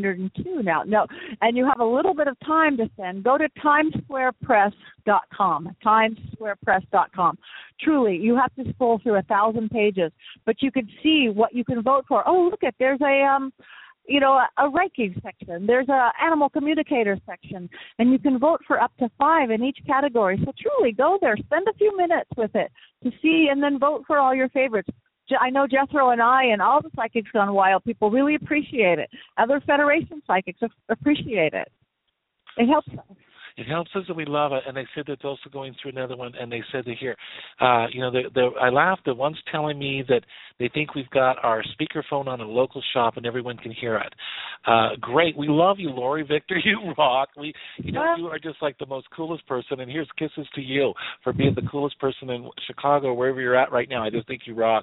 702 now, and you have a little bit of time to spend, go to timesquarepress.com, timesquarepress.com. Truly, you have to scroll through 1,000 pages, but you can see what you can vote for. Oh, look, there's a Reiki section. There's a animal communicator section, and you can vote for up to 5 in each category. So truly, go there, spend a few minutes with it to see, and then vote for all your favorites. I know Jethro and I and all the Psychics Gone Wild people really appreciate it. Other Federation psychics appreciate it. It helps us. It helps us, and we love it. And they said that's also going through another one, and they said to here, I laughed. The one's telling me that they think we've got our speakerphone on a local shop and everyone can hear it. Great. We love you, Lori Victor. You rock. You are just like the most coolest person, and here's kisses to you for being the coolest person in Chicago, wherever you're at right now. I just think you rock.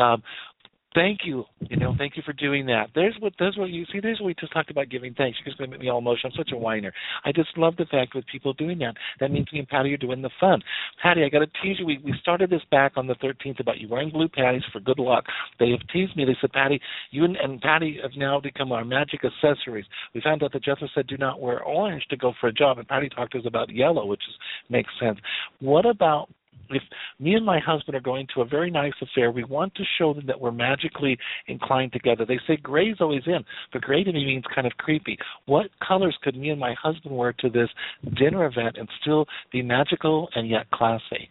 Thank you. Thank you for doing that. There's what we just talked about, giving thanks. You're just going to make me all emotional. I'm such a whiner. I just love the fact with people doing that. That means me and Patty are doing the fun. Patty, I got to tease you. We started this back on the 13th about you wearing blue panties for good luck. They have teased me. They said, Patty, you and Patty have now become our magic accessories. We found out that Jethro said do not wear orange to go for a job, and Patty talked to us about yellow, which makes sense. What about if me and my husband are going to a very nice affair, we want to show them that we're magically inclined together. They say gray's always in, but gray to me means kind of creepy. What colors could me and my husband wear to this dinner event and still be magical and yet classy?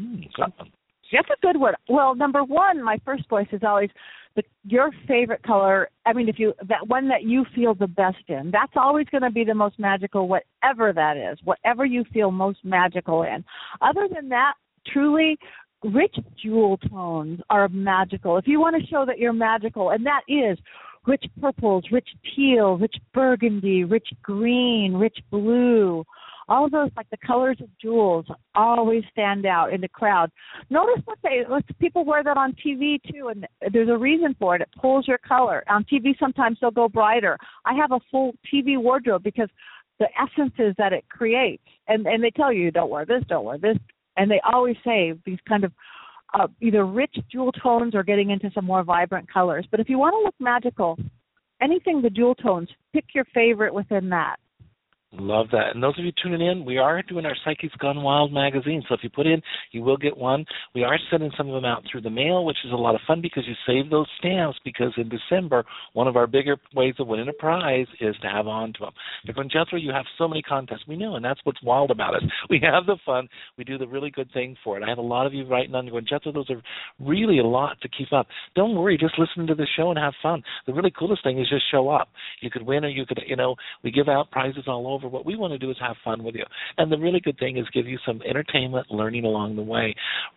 That's a good one. Well, number one, my first voice is always your favorite color. I mean, that one that you feel the best in, that's always going to be the most magical, whatever that is, whatever you feel most magical in. Other than that, truly, rich jewel tones are magical. If you want to show that you're magical, and that is rich purples, rich teal, rich burgundy, rich green, rich blue, all of those, like the colors of jewels, always stand out in the crowd. Notice what people wear that on TV too, and there's a reason for it. It pulls your color. On TV, sometimes they'll go brighter. I have a full TV wardrobe because the essences that it creates, and they tell you, don't wear this, and they always say these kind of either rich jewel tones or getting into some more vibrant colors. But if you want to look magical, anything the jewel tones, pick your favorite within that. Love that. And those of you tuning in, we are doing our Psychics Gone Wild magazine. So if you put in, you will get one. We are sending some of them out through the mail, which is a lot of fun because you save those stamps, because in December, one of our bigger ways of winning a prize is to have on to them. They're going, Jethro, you have so many contests. We know, and that's what's wild about it. We have the fun. We do the really good thing for it. I have a lot of you writing on going, Jethro, those are really a lot to keep up. Don't worry. Just listen to the show and have fun. The really coolest thing is just show up. You could win, or you could, we give out prizes all over. What we want to do is have fun with you. And the really good thing is give you some entertainment, learning along the way.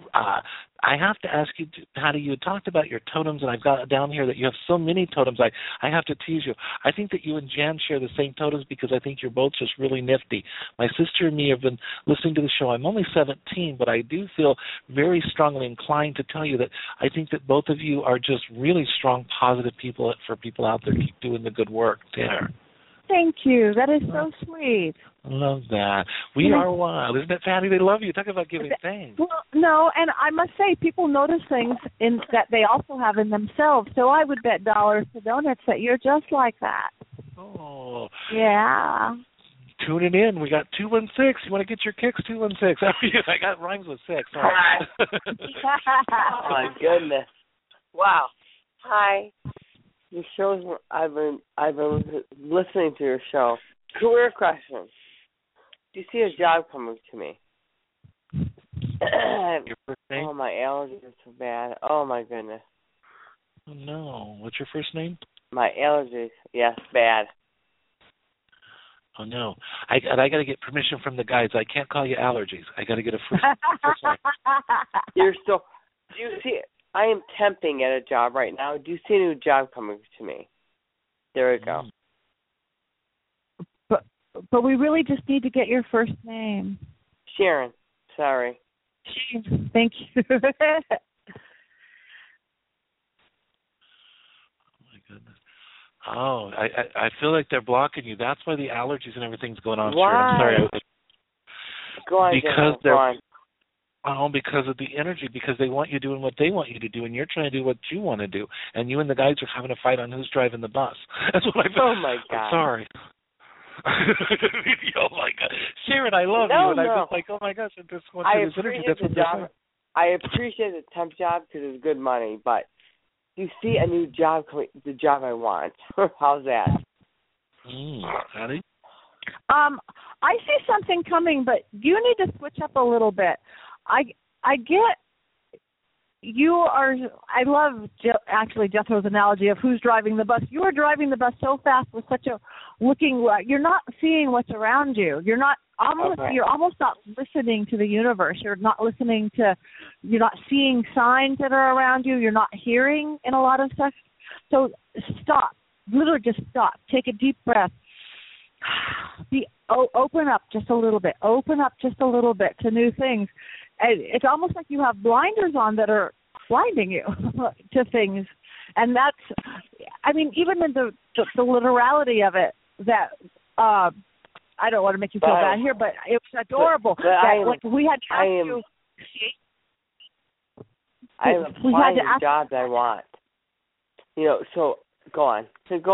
I have to ask you, Patty, you had talked about your totems, and I've got down here that you have so many totems. I have to tease you. I think that you and Jan share the same totems because I think you're both just really nifty. My sister and me have been listening to the show. I'm only 17, but I do feel very strongly inclined to tell you that I think that both of you are just really strong, positive people for people out there to keep doing the good work there. Thank you. That is so sweet. I love that. We are wild. Isn't it, Patty? They love you. Talk about giving thanks. Well, no, and I must say, people notice things that they also have in themselves. So I would bet dollars to donuts that you're just like that. Oh. Yeah. Tune it in. We got 216. You want to get your kicks? 216. I got rhymes with 6. Hi. Oh, my goodness. Wow. Hi. Your shows. I've been listening to your show. Career question. Do you see a job coming to me? Your first name? Oh, my allergies are so bad. Oh, my goodness. Oh, no. What's your first name? My allergies. Yes, bad. Oh, no. I got to get permission from the guys. I can't call you allergies. I got to get a first name. You're so. Do you see it? I am temping at a job right now. Do you see a new job coming to me? There we go. But we really just need to get your first name. Sharon. Sorry. Thank you. Oh, my goodness. Oh, I feel like they're blocking you. That's why the allergies and everything's going on. Why? Sharon. I'm sorry. Go on, because go on. Oh, because of the energy, because they want you doing what they want you to do, and you're trying to do what you want to do, and you and the guys are having a fight on who's driving the bus. That's what I feel. Oh, my God. I'm sorry. Oh, my God. Sharon, I love you, and I'm just like, oh, my gosh, I just want to do this energy. That's what job. I appreciate the temp job because it's good money, but you see a new job coming, the job I want. How's that? Patty? I see something coming, but you need to switch up a little bit. I get you are. I love actually Jethro's analogy of who's driving the bus. You are driving the bus so fast with such a looking. You're not seeing what's around you. You're not almost. Okay. You're almost not listening to the universe. You're not listening to. You're not seeing signs that are around you. You're not hearing in a lot of stuff. So stop. Literally, just stop. Take a deep breath. Open up just a little bit. Open up just a little bit to new things. It's almost like you have blinders on that are blinding you to things. And that's, I mean, even in the literality of it, that, I don't want to make you feel bad here, but it was adorable. We had to ask you. I am applying the jobs I want. So go on.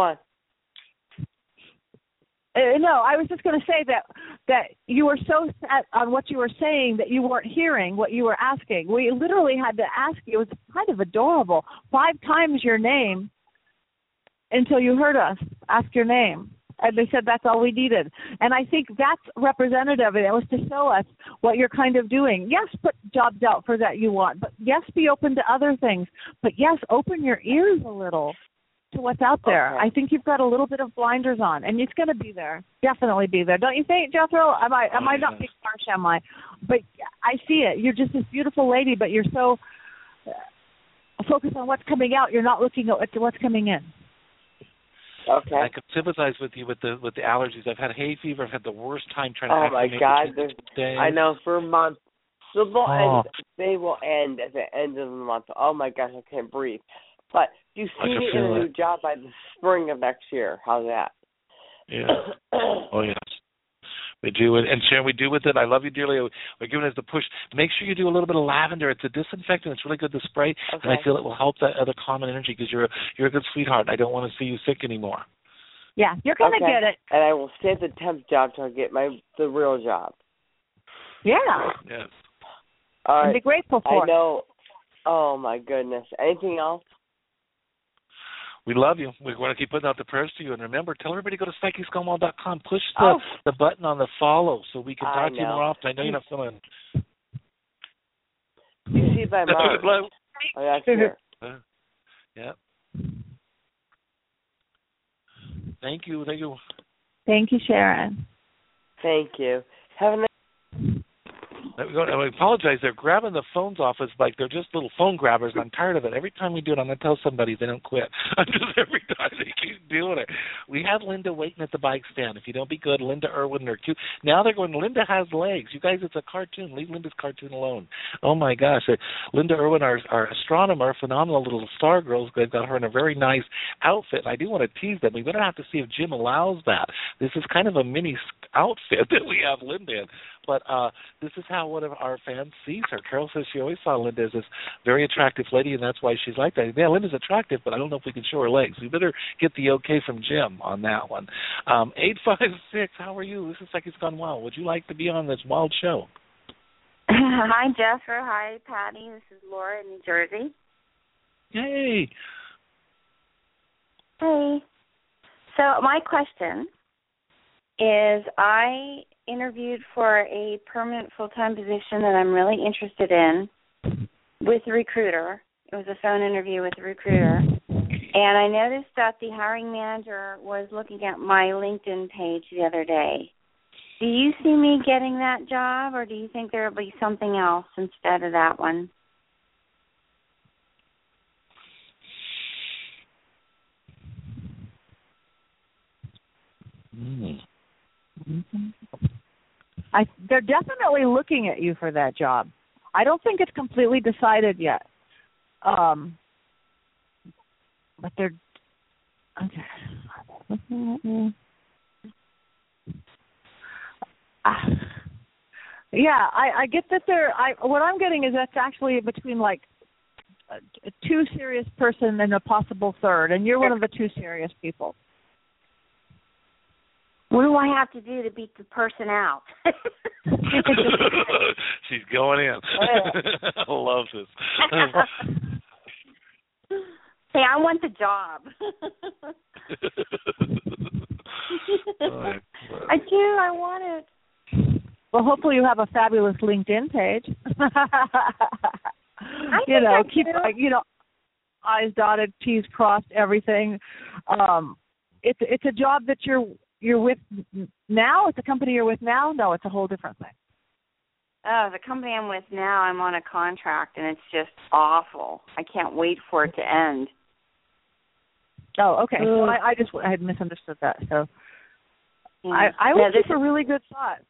No, I was just going to say that you were so set on what you were saying that you weren't hearing what you were asking. We literally had to ask you. It was kind of adorable. 5 times your name until you heard us ask your name. And they said that's all we needed. And I think that's representative. It was to show us what you're kind of doing. Yes, put jobs out for that you want. But yes, be open to other things. But yes, open your ears a little to what's out there. Okay. I think you've got a little bit of blinders on, and it's going to be there. Definitely be there. Don't you think, Jethro? Am I not being harsh, am I? But I see it. You're just this beautiful lady, but you're so focused on what's coming out, you're not looking at what's coming in. Okay. I can sympathize with you with the allergies. I've had hay fever. I've had the worst time trying to Oh my acclimate God! to today. I know for months. So they will end at the end of the month. Oh my gosh, I can't breathe. But you see me in a new job by the spring of next year. How's that? Yeah. Oh yes. We do it, and Sharon, we do with it. I love you dearly. We're giving us the push. Make sure you do a little bit of lavender. It's a disinfectant. It's really good to spray, okay. and I feel it will help that other common energy because you're a good sweetheart. I don't want to see you sick anymore. Yeah, you're gonna get it. And I will stay at the temp job till I get the real job. Yeah. Yes. All right. And be grateful for it. I know. Oh my goodness. Anything else? We love you. We're going to keep putting out the prayers to you. And remember, tell everybody to go to PsychicSkullMom.com. Push the button on the follow so we can talk to you more often. I know you're not feeling. You see by March. Oh, yeah, sure. Yeah. Thank you. Thank you. Thank you, Sharon. Thank you. Have a nice. I apologize. They're grabbing the phones off us like they're just little phone grabbers, and I'm tired of it. Every time we do it, I'm going to tell somebody they don't quit. Every time they keep doing it. We have Linda waiting at the bike stand. If you don't be good, Linda Irwin, they're cute. Now they're going, Linda has legs. You guys, it's a cartoon. Leave Linda's cartoon alone. Oh, my gosh. Linda Irwin, our astronomer, phenomenal little star girl. They've got her in a very nice outfit. I do want to tease them. We're going to have to see if Jim allows that. This is kind of a mini outfit that we have Linda in. But this is how one of our fans sees her. Carol says she always saw Linda as this very attractive lady, and that's why she's like that. Yeah, Linda's attractive, but I don't know if we can show her legs. We better get the okay from Jim on that one. 856, how are you? This is Psychics Gone Wild. Would you like to be on this wild show? Hi, Jeffrey. Hi, Patty. This is Laura in New Jersey. Hey. Hey. So my question is I interviewed for a permanent full-time position that I'm really interested in with a recruiter. It was a phone interview with a recruiter. And I noticed that the hiring manager was looking at my LinkedIn page the other day. Do you see me getting that job, or do you think there will be something else instead of that one? They're definitely looking at you for that job. I don't think it's completely decided yet. But they're okay. Yeah, I get that they're. What I'm getting is that's actually between like a two serious person and a possible third, and you're one of the two serious people. What do I have to do to beat the person out? She's going in. I love this. Hey, I want the job. I do. I want it. Well, hopefully you have a fabulous LinkedIn page. Keep I's dotted, T's crossed, everything. It's a job that you're with now? It's a company you're with now? No, it's a whole different thing. Oh, the company I'm with now, I'm on a contract, and it's just awful. I can't wait for it to end. Oh, okay. So I had misunderstood that. So I would keep a really good shot.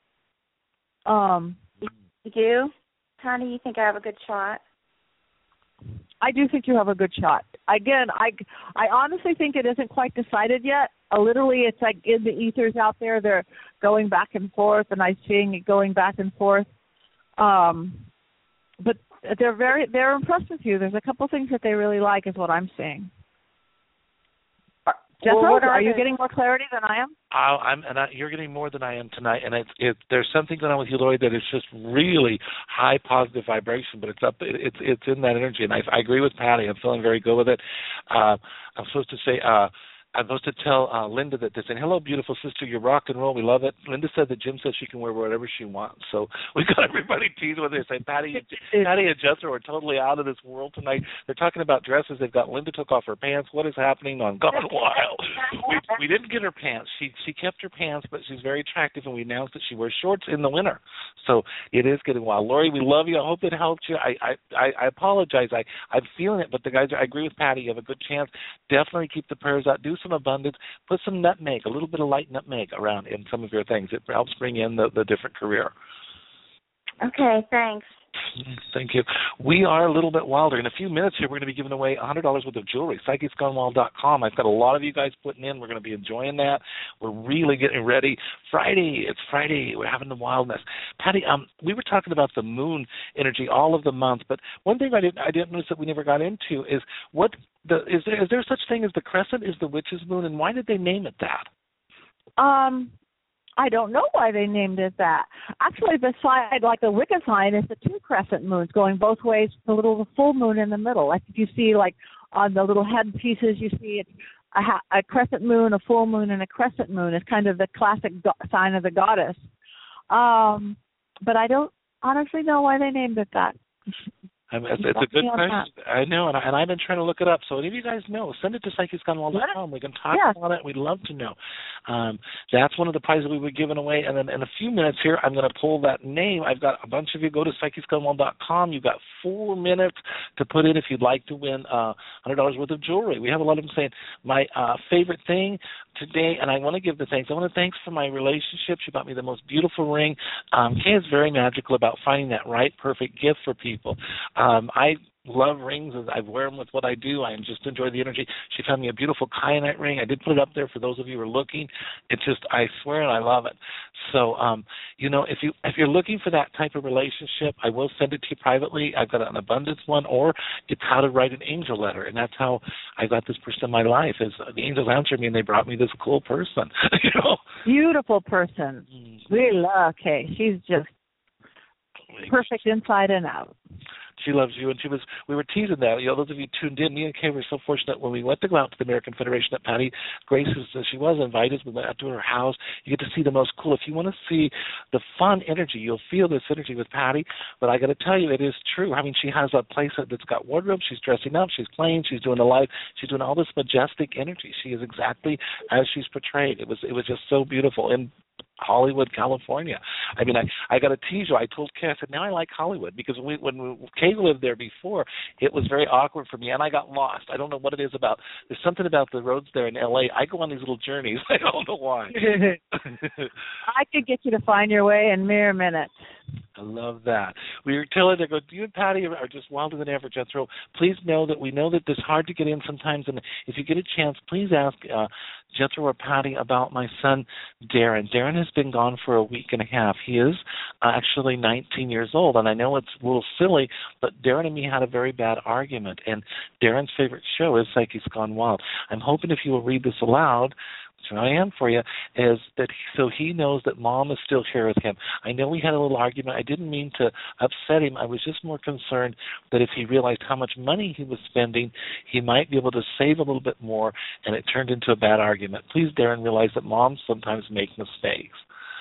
You do? How do you think I have a good shot? I do think you have a good shot. Again, I honestly think it isn't quite decided yet. Literally, it's like in the ethers out there. They're going back and forth, and I'm seeing it going back and forth. But they're impressed with you. There's a couple things that they really like, is what I'm seeing. Jethro, are you getting more clarity than I am? You're getting more than I am tonight, and there's something going on with you, Lori, that is just really high positive vibration, but it's in that energy, and I agree with Patty. I'm feeling very good with it. I'm supposed to say. I'm supposed to tell Linda that they're saying, hello, beautiful sister, you're rock and roll, we love it. Linda said that Jim said she can wear whatever she wants. So we've got everybody teased with it. Saying Patty and Jessica are totally out of this world tonight. They're talking about dresses. They've got Linda took off her pants. What is happening on Gone Wild? We didn't get her pants. She kept her pants, but she's very attractive, and we announced that she wears shorts in the winter. So it is getting wild. Lori, we love you. I hope it helped you. I apologize. I'm feeling it, but the guys, I agree with Patty. You have a good chance. Definitely keep the prayers out. Do some abundance. Put some nutmeg, a little bit of light nutmeg around in some of your things. It helps bring in the different career. Okay, thanks. Thank you. We are a little bit wilder. In a few minutes here, we're going to be giving away $100 worth of jewelry. PsychicsGoneWild.com. I've got a lot of you guys putting in. We're going to be enjoying that. We're really getting ready. Friday. It's Friday. We're having the wildness. Patty, we were talking about the moon energy all of the month, but one thing I didn't notice that we never got into is is there such thing as the crescent? Is the witch's moon, and why did they name it that? I don't know why they named it that. Actually, beside like the Wicca sign is the two crescent moons going both ways, the full moon in the middle. Like if you see like on the little head pieces, you see it's a crescent moon, a full moon, and a crescent moon. It's kind of the classic sign of the goddess. But I don't honestly know why they named it that. It's a good question. I know, and I've been trying to look it up. So if you guys know, send it to PsychicsGoneWild.com. We can talk about it. We'd love to know. That's one of the prizes we were giving away. And then in a few minutes here, I'm going to pull that name. I've got a bunch of you. Go to PsychicsGoneWild.com. You've got 4 minutes to put in if you'd like to win $100 worth of jewelry. We have a lot of them saying, my favorite thing today, and I want to give the thanks. I want to thanks for my relationship. She bought me the most beautiful ring. Kay is very magical about finding that right, perfect gift for people. I love rings. I wear them with what I do. I just enjoy the energy. She found me a beautiful kyanite ring. I did put it up there for those of you who are looking. It's just, I swear, and I love it. So, if you're looking for that type of relationship, I will send it to you privately. I've got an abundance one, or it's how to write an angel letter, and that's how I got this person in my life. Is the angels answered me, and they brought me this cool person. Beautiful person. We love Kay. She's just perfect inside and out. She loves you, and we were teasing that. Those of you tuned in, me and Kay were so fortunate when we went to go out to the American Federation that Patty Grace, she was invited. We went out to her house. You get to see the most cool. If you want to see the fun energy, you'll feel this energy with Patty. But I got to tell you, it is true. I mean, she has a place that's got wardrobe. She's dressing up. She's playing. She's doing the live. She's doing all this majestic energy. She is exactly as she's portrayed. It was just so beautiful. And Hollywood, California. I mean, I got to tease you. I told Kay, I said, now I like Hollywood, because when Kay lived there before, it was very awkward for me, and I got lost. I don't know what it is about. There's something about the roads there in L.A. I go on these little journeys. I don't know why. I could get you to find your way in mere minutes. I love that. We were telling her, go, you and Patty are just wilder than ever, Jethro. Please know that we know that it's hard to get in sometimes, and if you get a chance, please ask Jethro or Patty about my son, Darren. Darren has been gone for a week and a half. He is actually 19 years old, and I know it's a little silly, but Darren and me had a very bad argument, and Darren's favorite show is Psychics Gone Wild. I'm hoping if you will read this aloud, which I am for you, is that so he knows that Mom is still here with him. I know we had a little argument. I didn't mean to upset him. I was just more concerned that if he realized how much money he was spending, he might be able to save a little bit more, and it turned into a bad argument. Please, Darren, realize that moms sometimes make mistakes.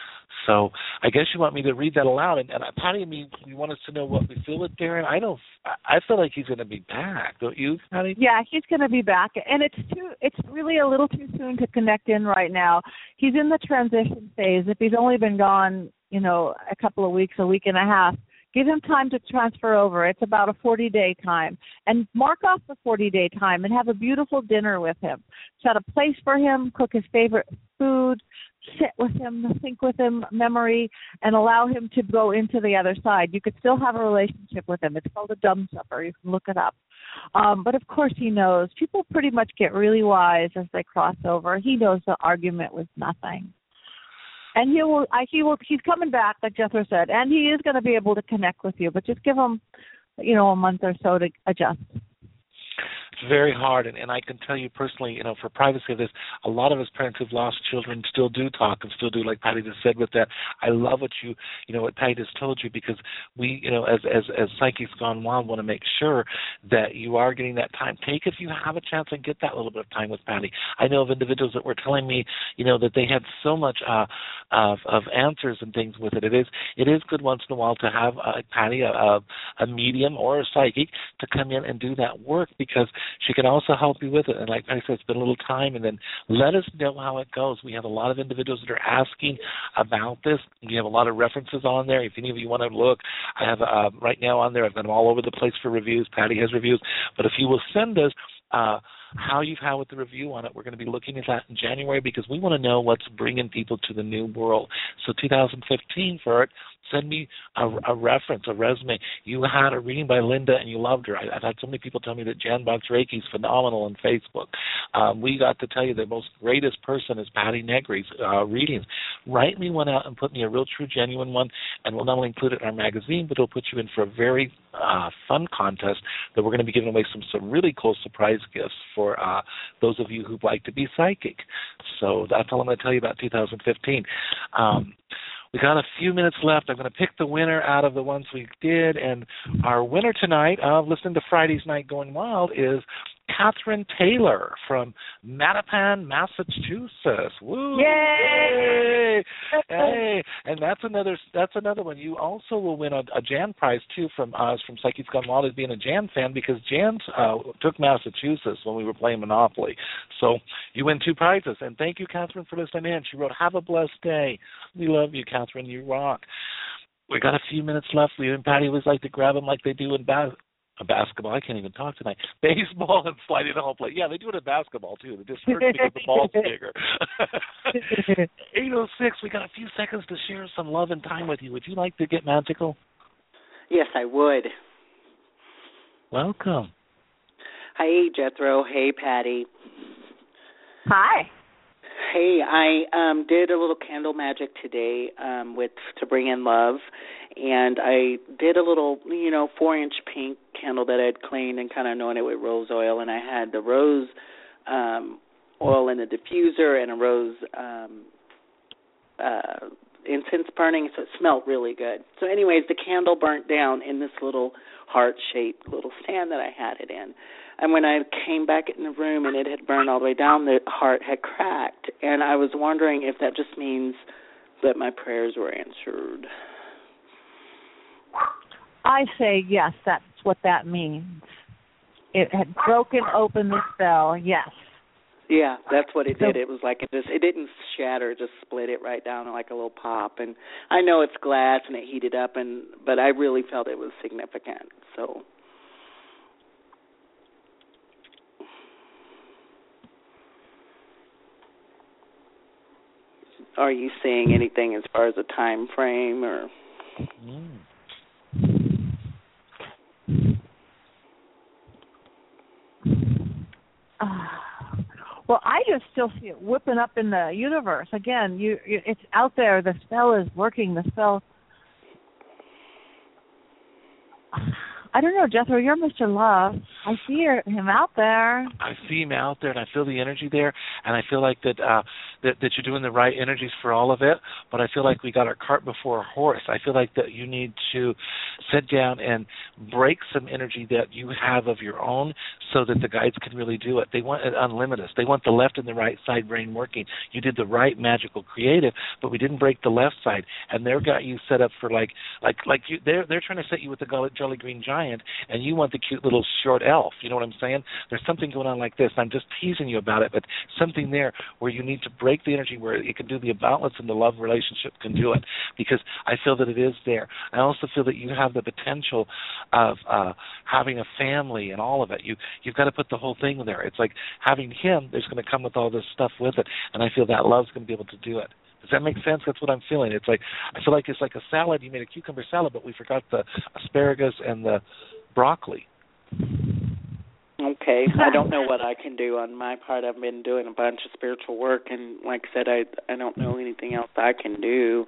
So I guess you want me to read that aloud, and Patty and me, you want us to know what we feel with Darren. I feel like he's going to be back, don't you, Patty? Yeah, he's going to be back, and it's really a little too soon to connect in right now. He's in the transition phase. If he's only been gone, a couple of weeks, a week and a half, give him time to transfer over. It's about a 40-day time, and mark off the 40-day time and have a beautiful dinner with him. Set a place for him, cook his favorite food, sit with him, think with him, memory, and allow him to go into the other side. You could still have a relationship with him. It's called a dumb supper. You can look it up. But of course he knows. People pretty much get really wise as they cross over. He knows the argument was nothing. And he's coming back, like Jethro said, and he is going to be able to connect with you, but just give him, a month or so to adjust. It's very hard, and I can tell you personally, for privacy of this, a lot of us parents who've lost children still do talk and still do, like Patty just said with that. I love what what Patty just told you, because we, as Psychics Gone Wild, want to make sure that you are getting that time. Take, if you have a chance, and get that little bit of time with Patty. I know of individuals that were telling me, that they had so much of answers and things with it. It is good once in a while to have Patty, a medium or a psychic, to come in and do that work, because she can also help you with it. And like I said, spend a little time and then let us know how it goes. We have a lot of individuals that are asking about this. We have a lot of references on there. If any of you want to look, I have right now on there, I've got them all over the place for reviews. Patty has reviews. But if you will send us how you've had with the review on it. We're going to be looking at that in January because we want to know what's bringing people to the new world. So 2015 for it, send me a reference, a resume. You had a reading by Linda and you loved her. I've had so many people tell me that Jan Box Reiki is phenomenal on Facebook. We got to tell you the most greatest person is Patty Negri's readings. Write me one out and put me a real, true, genuine one, and we'll not only include it in our magazine, but it'll put you in for a very fun contest that we're going to be giving away some really cool surprise gifts for those of you who'd like to be psychic. So that's all I'm going to tell you about 2015. We got a few minutes left. I'm going to pick the winner out of the ones we did, and our winner tonight of listening to Friday's Night Going Wild is Catherine Taylor from Mattapan, Massachusetts. Woo! Yay! Hey, and that's another one. You also will win a Jan prize too from us from Psychics Gone Wild as being a Jan fan because Jan took Massachusetts when we were playing Monopoly. So you win 2 prizes. And thank you, Catherine, for listening in. She wrote, "Have a blessed day." We love you, Catherine. You rock. We got a few minutes left. We and Patty always like to grab them like they do in basketball. I can't even talk tonight. Baseball and sliding the home plate. Yeah, they do it in basketball too. They just hurt because the ball's bigger. 8:06. We got a few seconds to share some love and time with you. Would you like to get magical? Yes, I would. Welcome. Hey, Jethro. Hey, Patty. Hi. Hey, I did a little candle magic today to bring in love, and I did a little, 4-inch pink candle that I'd cleaned and kind of anointed with rose oil, and I had the rose oil in the diffuser and a rose incense burning, so it smelled really good. So anyways, the candle burnt down in this little heart-shaped little stand that I had it in. And when I came back in the room and it had burned all the way down, the heart had cracked. And I was wondering if that just means that my prayers were answered. I say yes, that's what that means. It had broken open the spell, yes. Yeah, that's what it did. It was like it didn't shatter, just split it right down like a little pop. And I know it's glass and it heated up, but I really felt it was significant. So. Are you seeing anything as far as a time frame or? Well, I just still see it whipping up in the universe. Again, it's out there. The spell is working. The spell. I don't know, Jethro, you're Mr. Love. I see him out there. I see him out there, and I feel the energy there, and I feel like that you're doing the right energies for all of it, but I feel like we got our cart before a horse. I feel like that you need to sit down and break some energy that you have of your own so that the guides can really do it. They want it unlimited. They want the left and the right side brain working. You did the right magical creative, but we didn't break the left side, and they've got you set up for like you. They're trying to set you with the jolly green giant, and you want the cute little short elf. You know what I'm saying? There's something going on like this. I'm just teasing you about it, but something there where you need to break the energy where it can do the balance and the love relationship can do it, because I feel that it is there. I also feel that you have the potential of having a family and all of it. You've got to put the whole thing there. It's like having him, there's going to come with all this stuff with it, and I feel that love's going to be able to do it. Does that make sense? That's what I'm feeling. It's like, I feel like it's like a salad. You made a cucumber salad, but we forgot the asparagus and the broccoli. Okay. I don't know what I can do on my part. I've been doing a bunch of spiritual work, and like I said, I don't know anything else I can do.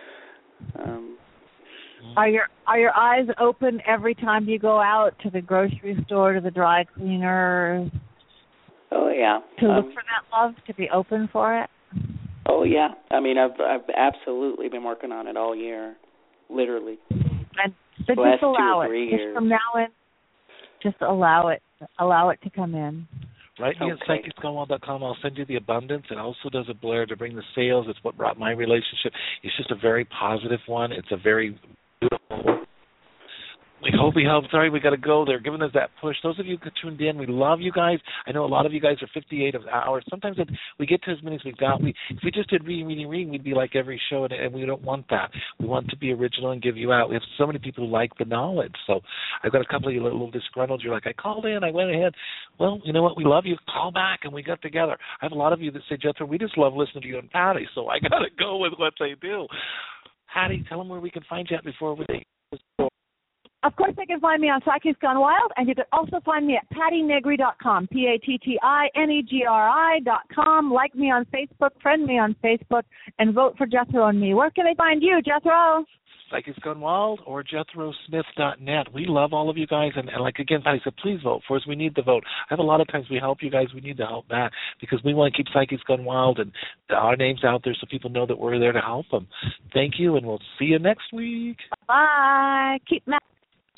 Are your eyes open every time you go out to the grocery store, to the dry cleaner? Oh, yeah. To look for that love, to be open for it? Oh, yeah. I mean, I've absolutely been working on it all year, literally. And so just allow it. Just from now in, just allow it to come in. Write me at psychicsgonewild.com. I'll send you the abundance. It also does a Blair to bring the sales. It's what brought my relationship. It's just a very positive one. It's a very beautiful one. We hope. Sorry, we got to go. They're giving us that push. Those of you who tuned in, we love you guys. I know a lot of you guys are 58 hours. Sometimes we get to as many as we've got. If we just did reading, we'd be like every show, and we don't want that. We want to be original and give you out. We have so many people who like the knowledge. So I've got a couple of you a little disgruntled. You're like, I called in, I went ahead. Well, you know what? We love you. Call back, and we got together. I have a lot of you that say, Jethro, we just love listening to you and Patty, so I got to go with what they do. Patty, tell them where we can find you at before we go. Of course, they can find me on Psychics Gone Wild, and you can also find me at pattynegri.com, PATTINEGRI.com. Like me on Facebook, friend me on Facebook, and vote for Jethro and me. Where can they find you, Jethro? Psychics Gone Wild or JethroSmith.net. We love all of you guys, and like again, Patty said, please vote for us. We need the vote. I have a lot of times we help you guys. We need to help back because we want to keep Psychics Gone Wild and our names out there so people know that we're there to help them. Thank you, and we'll see you next week. Bye. Keep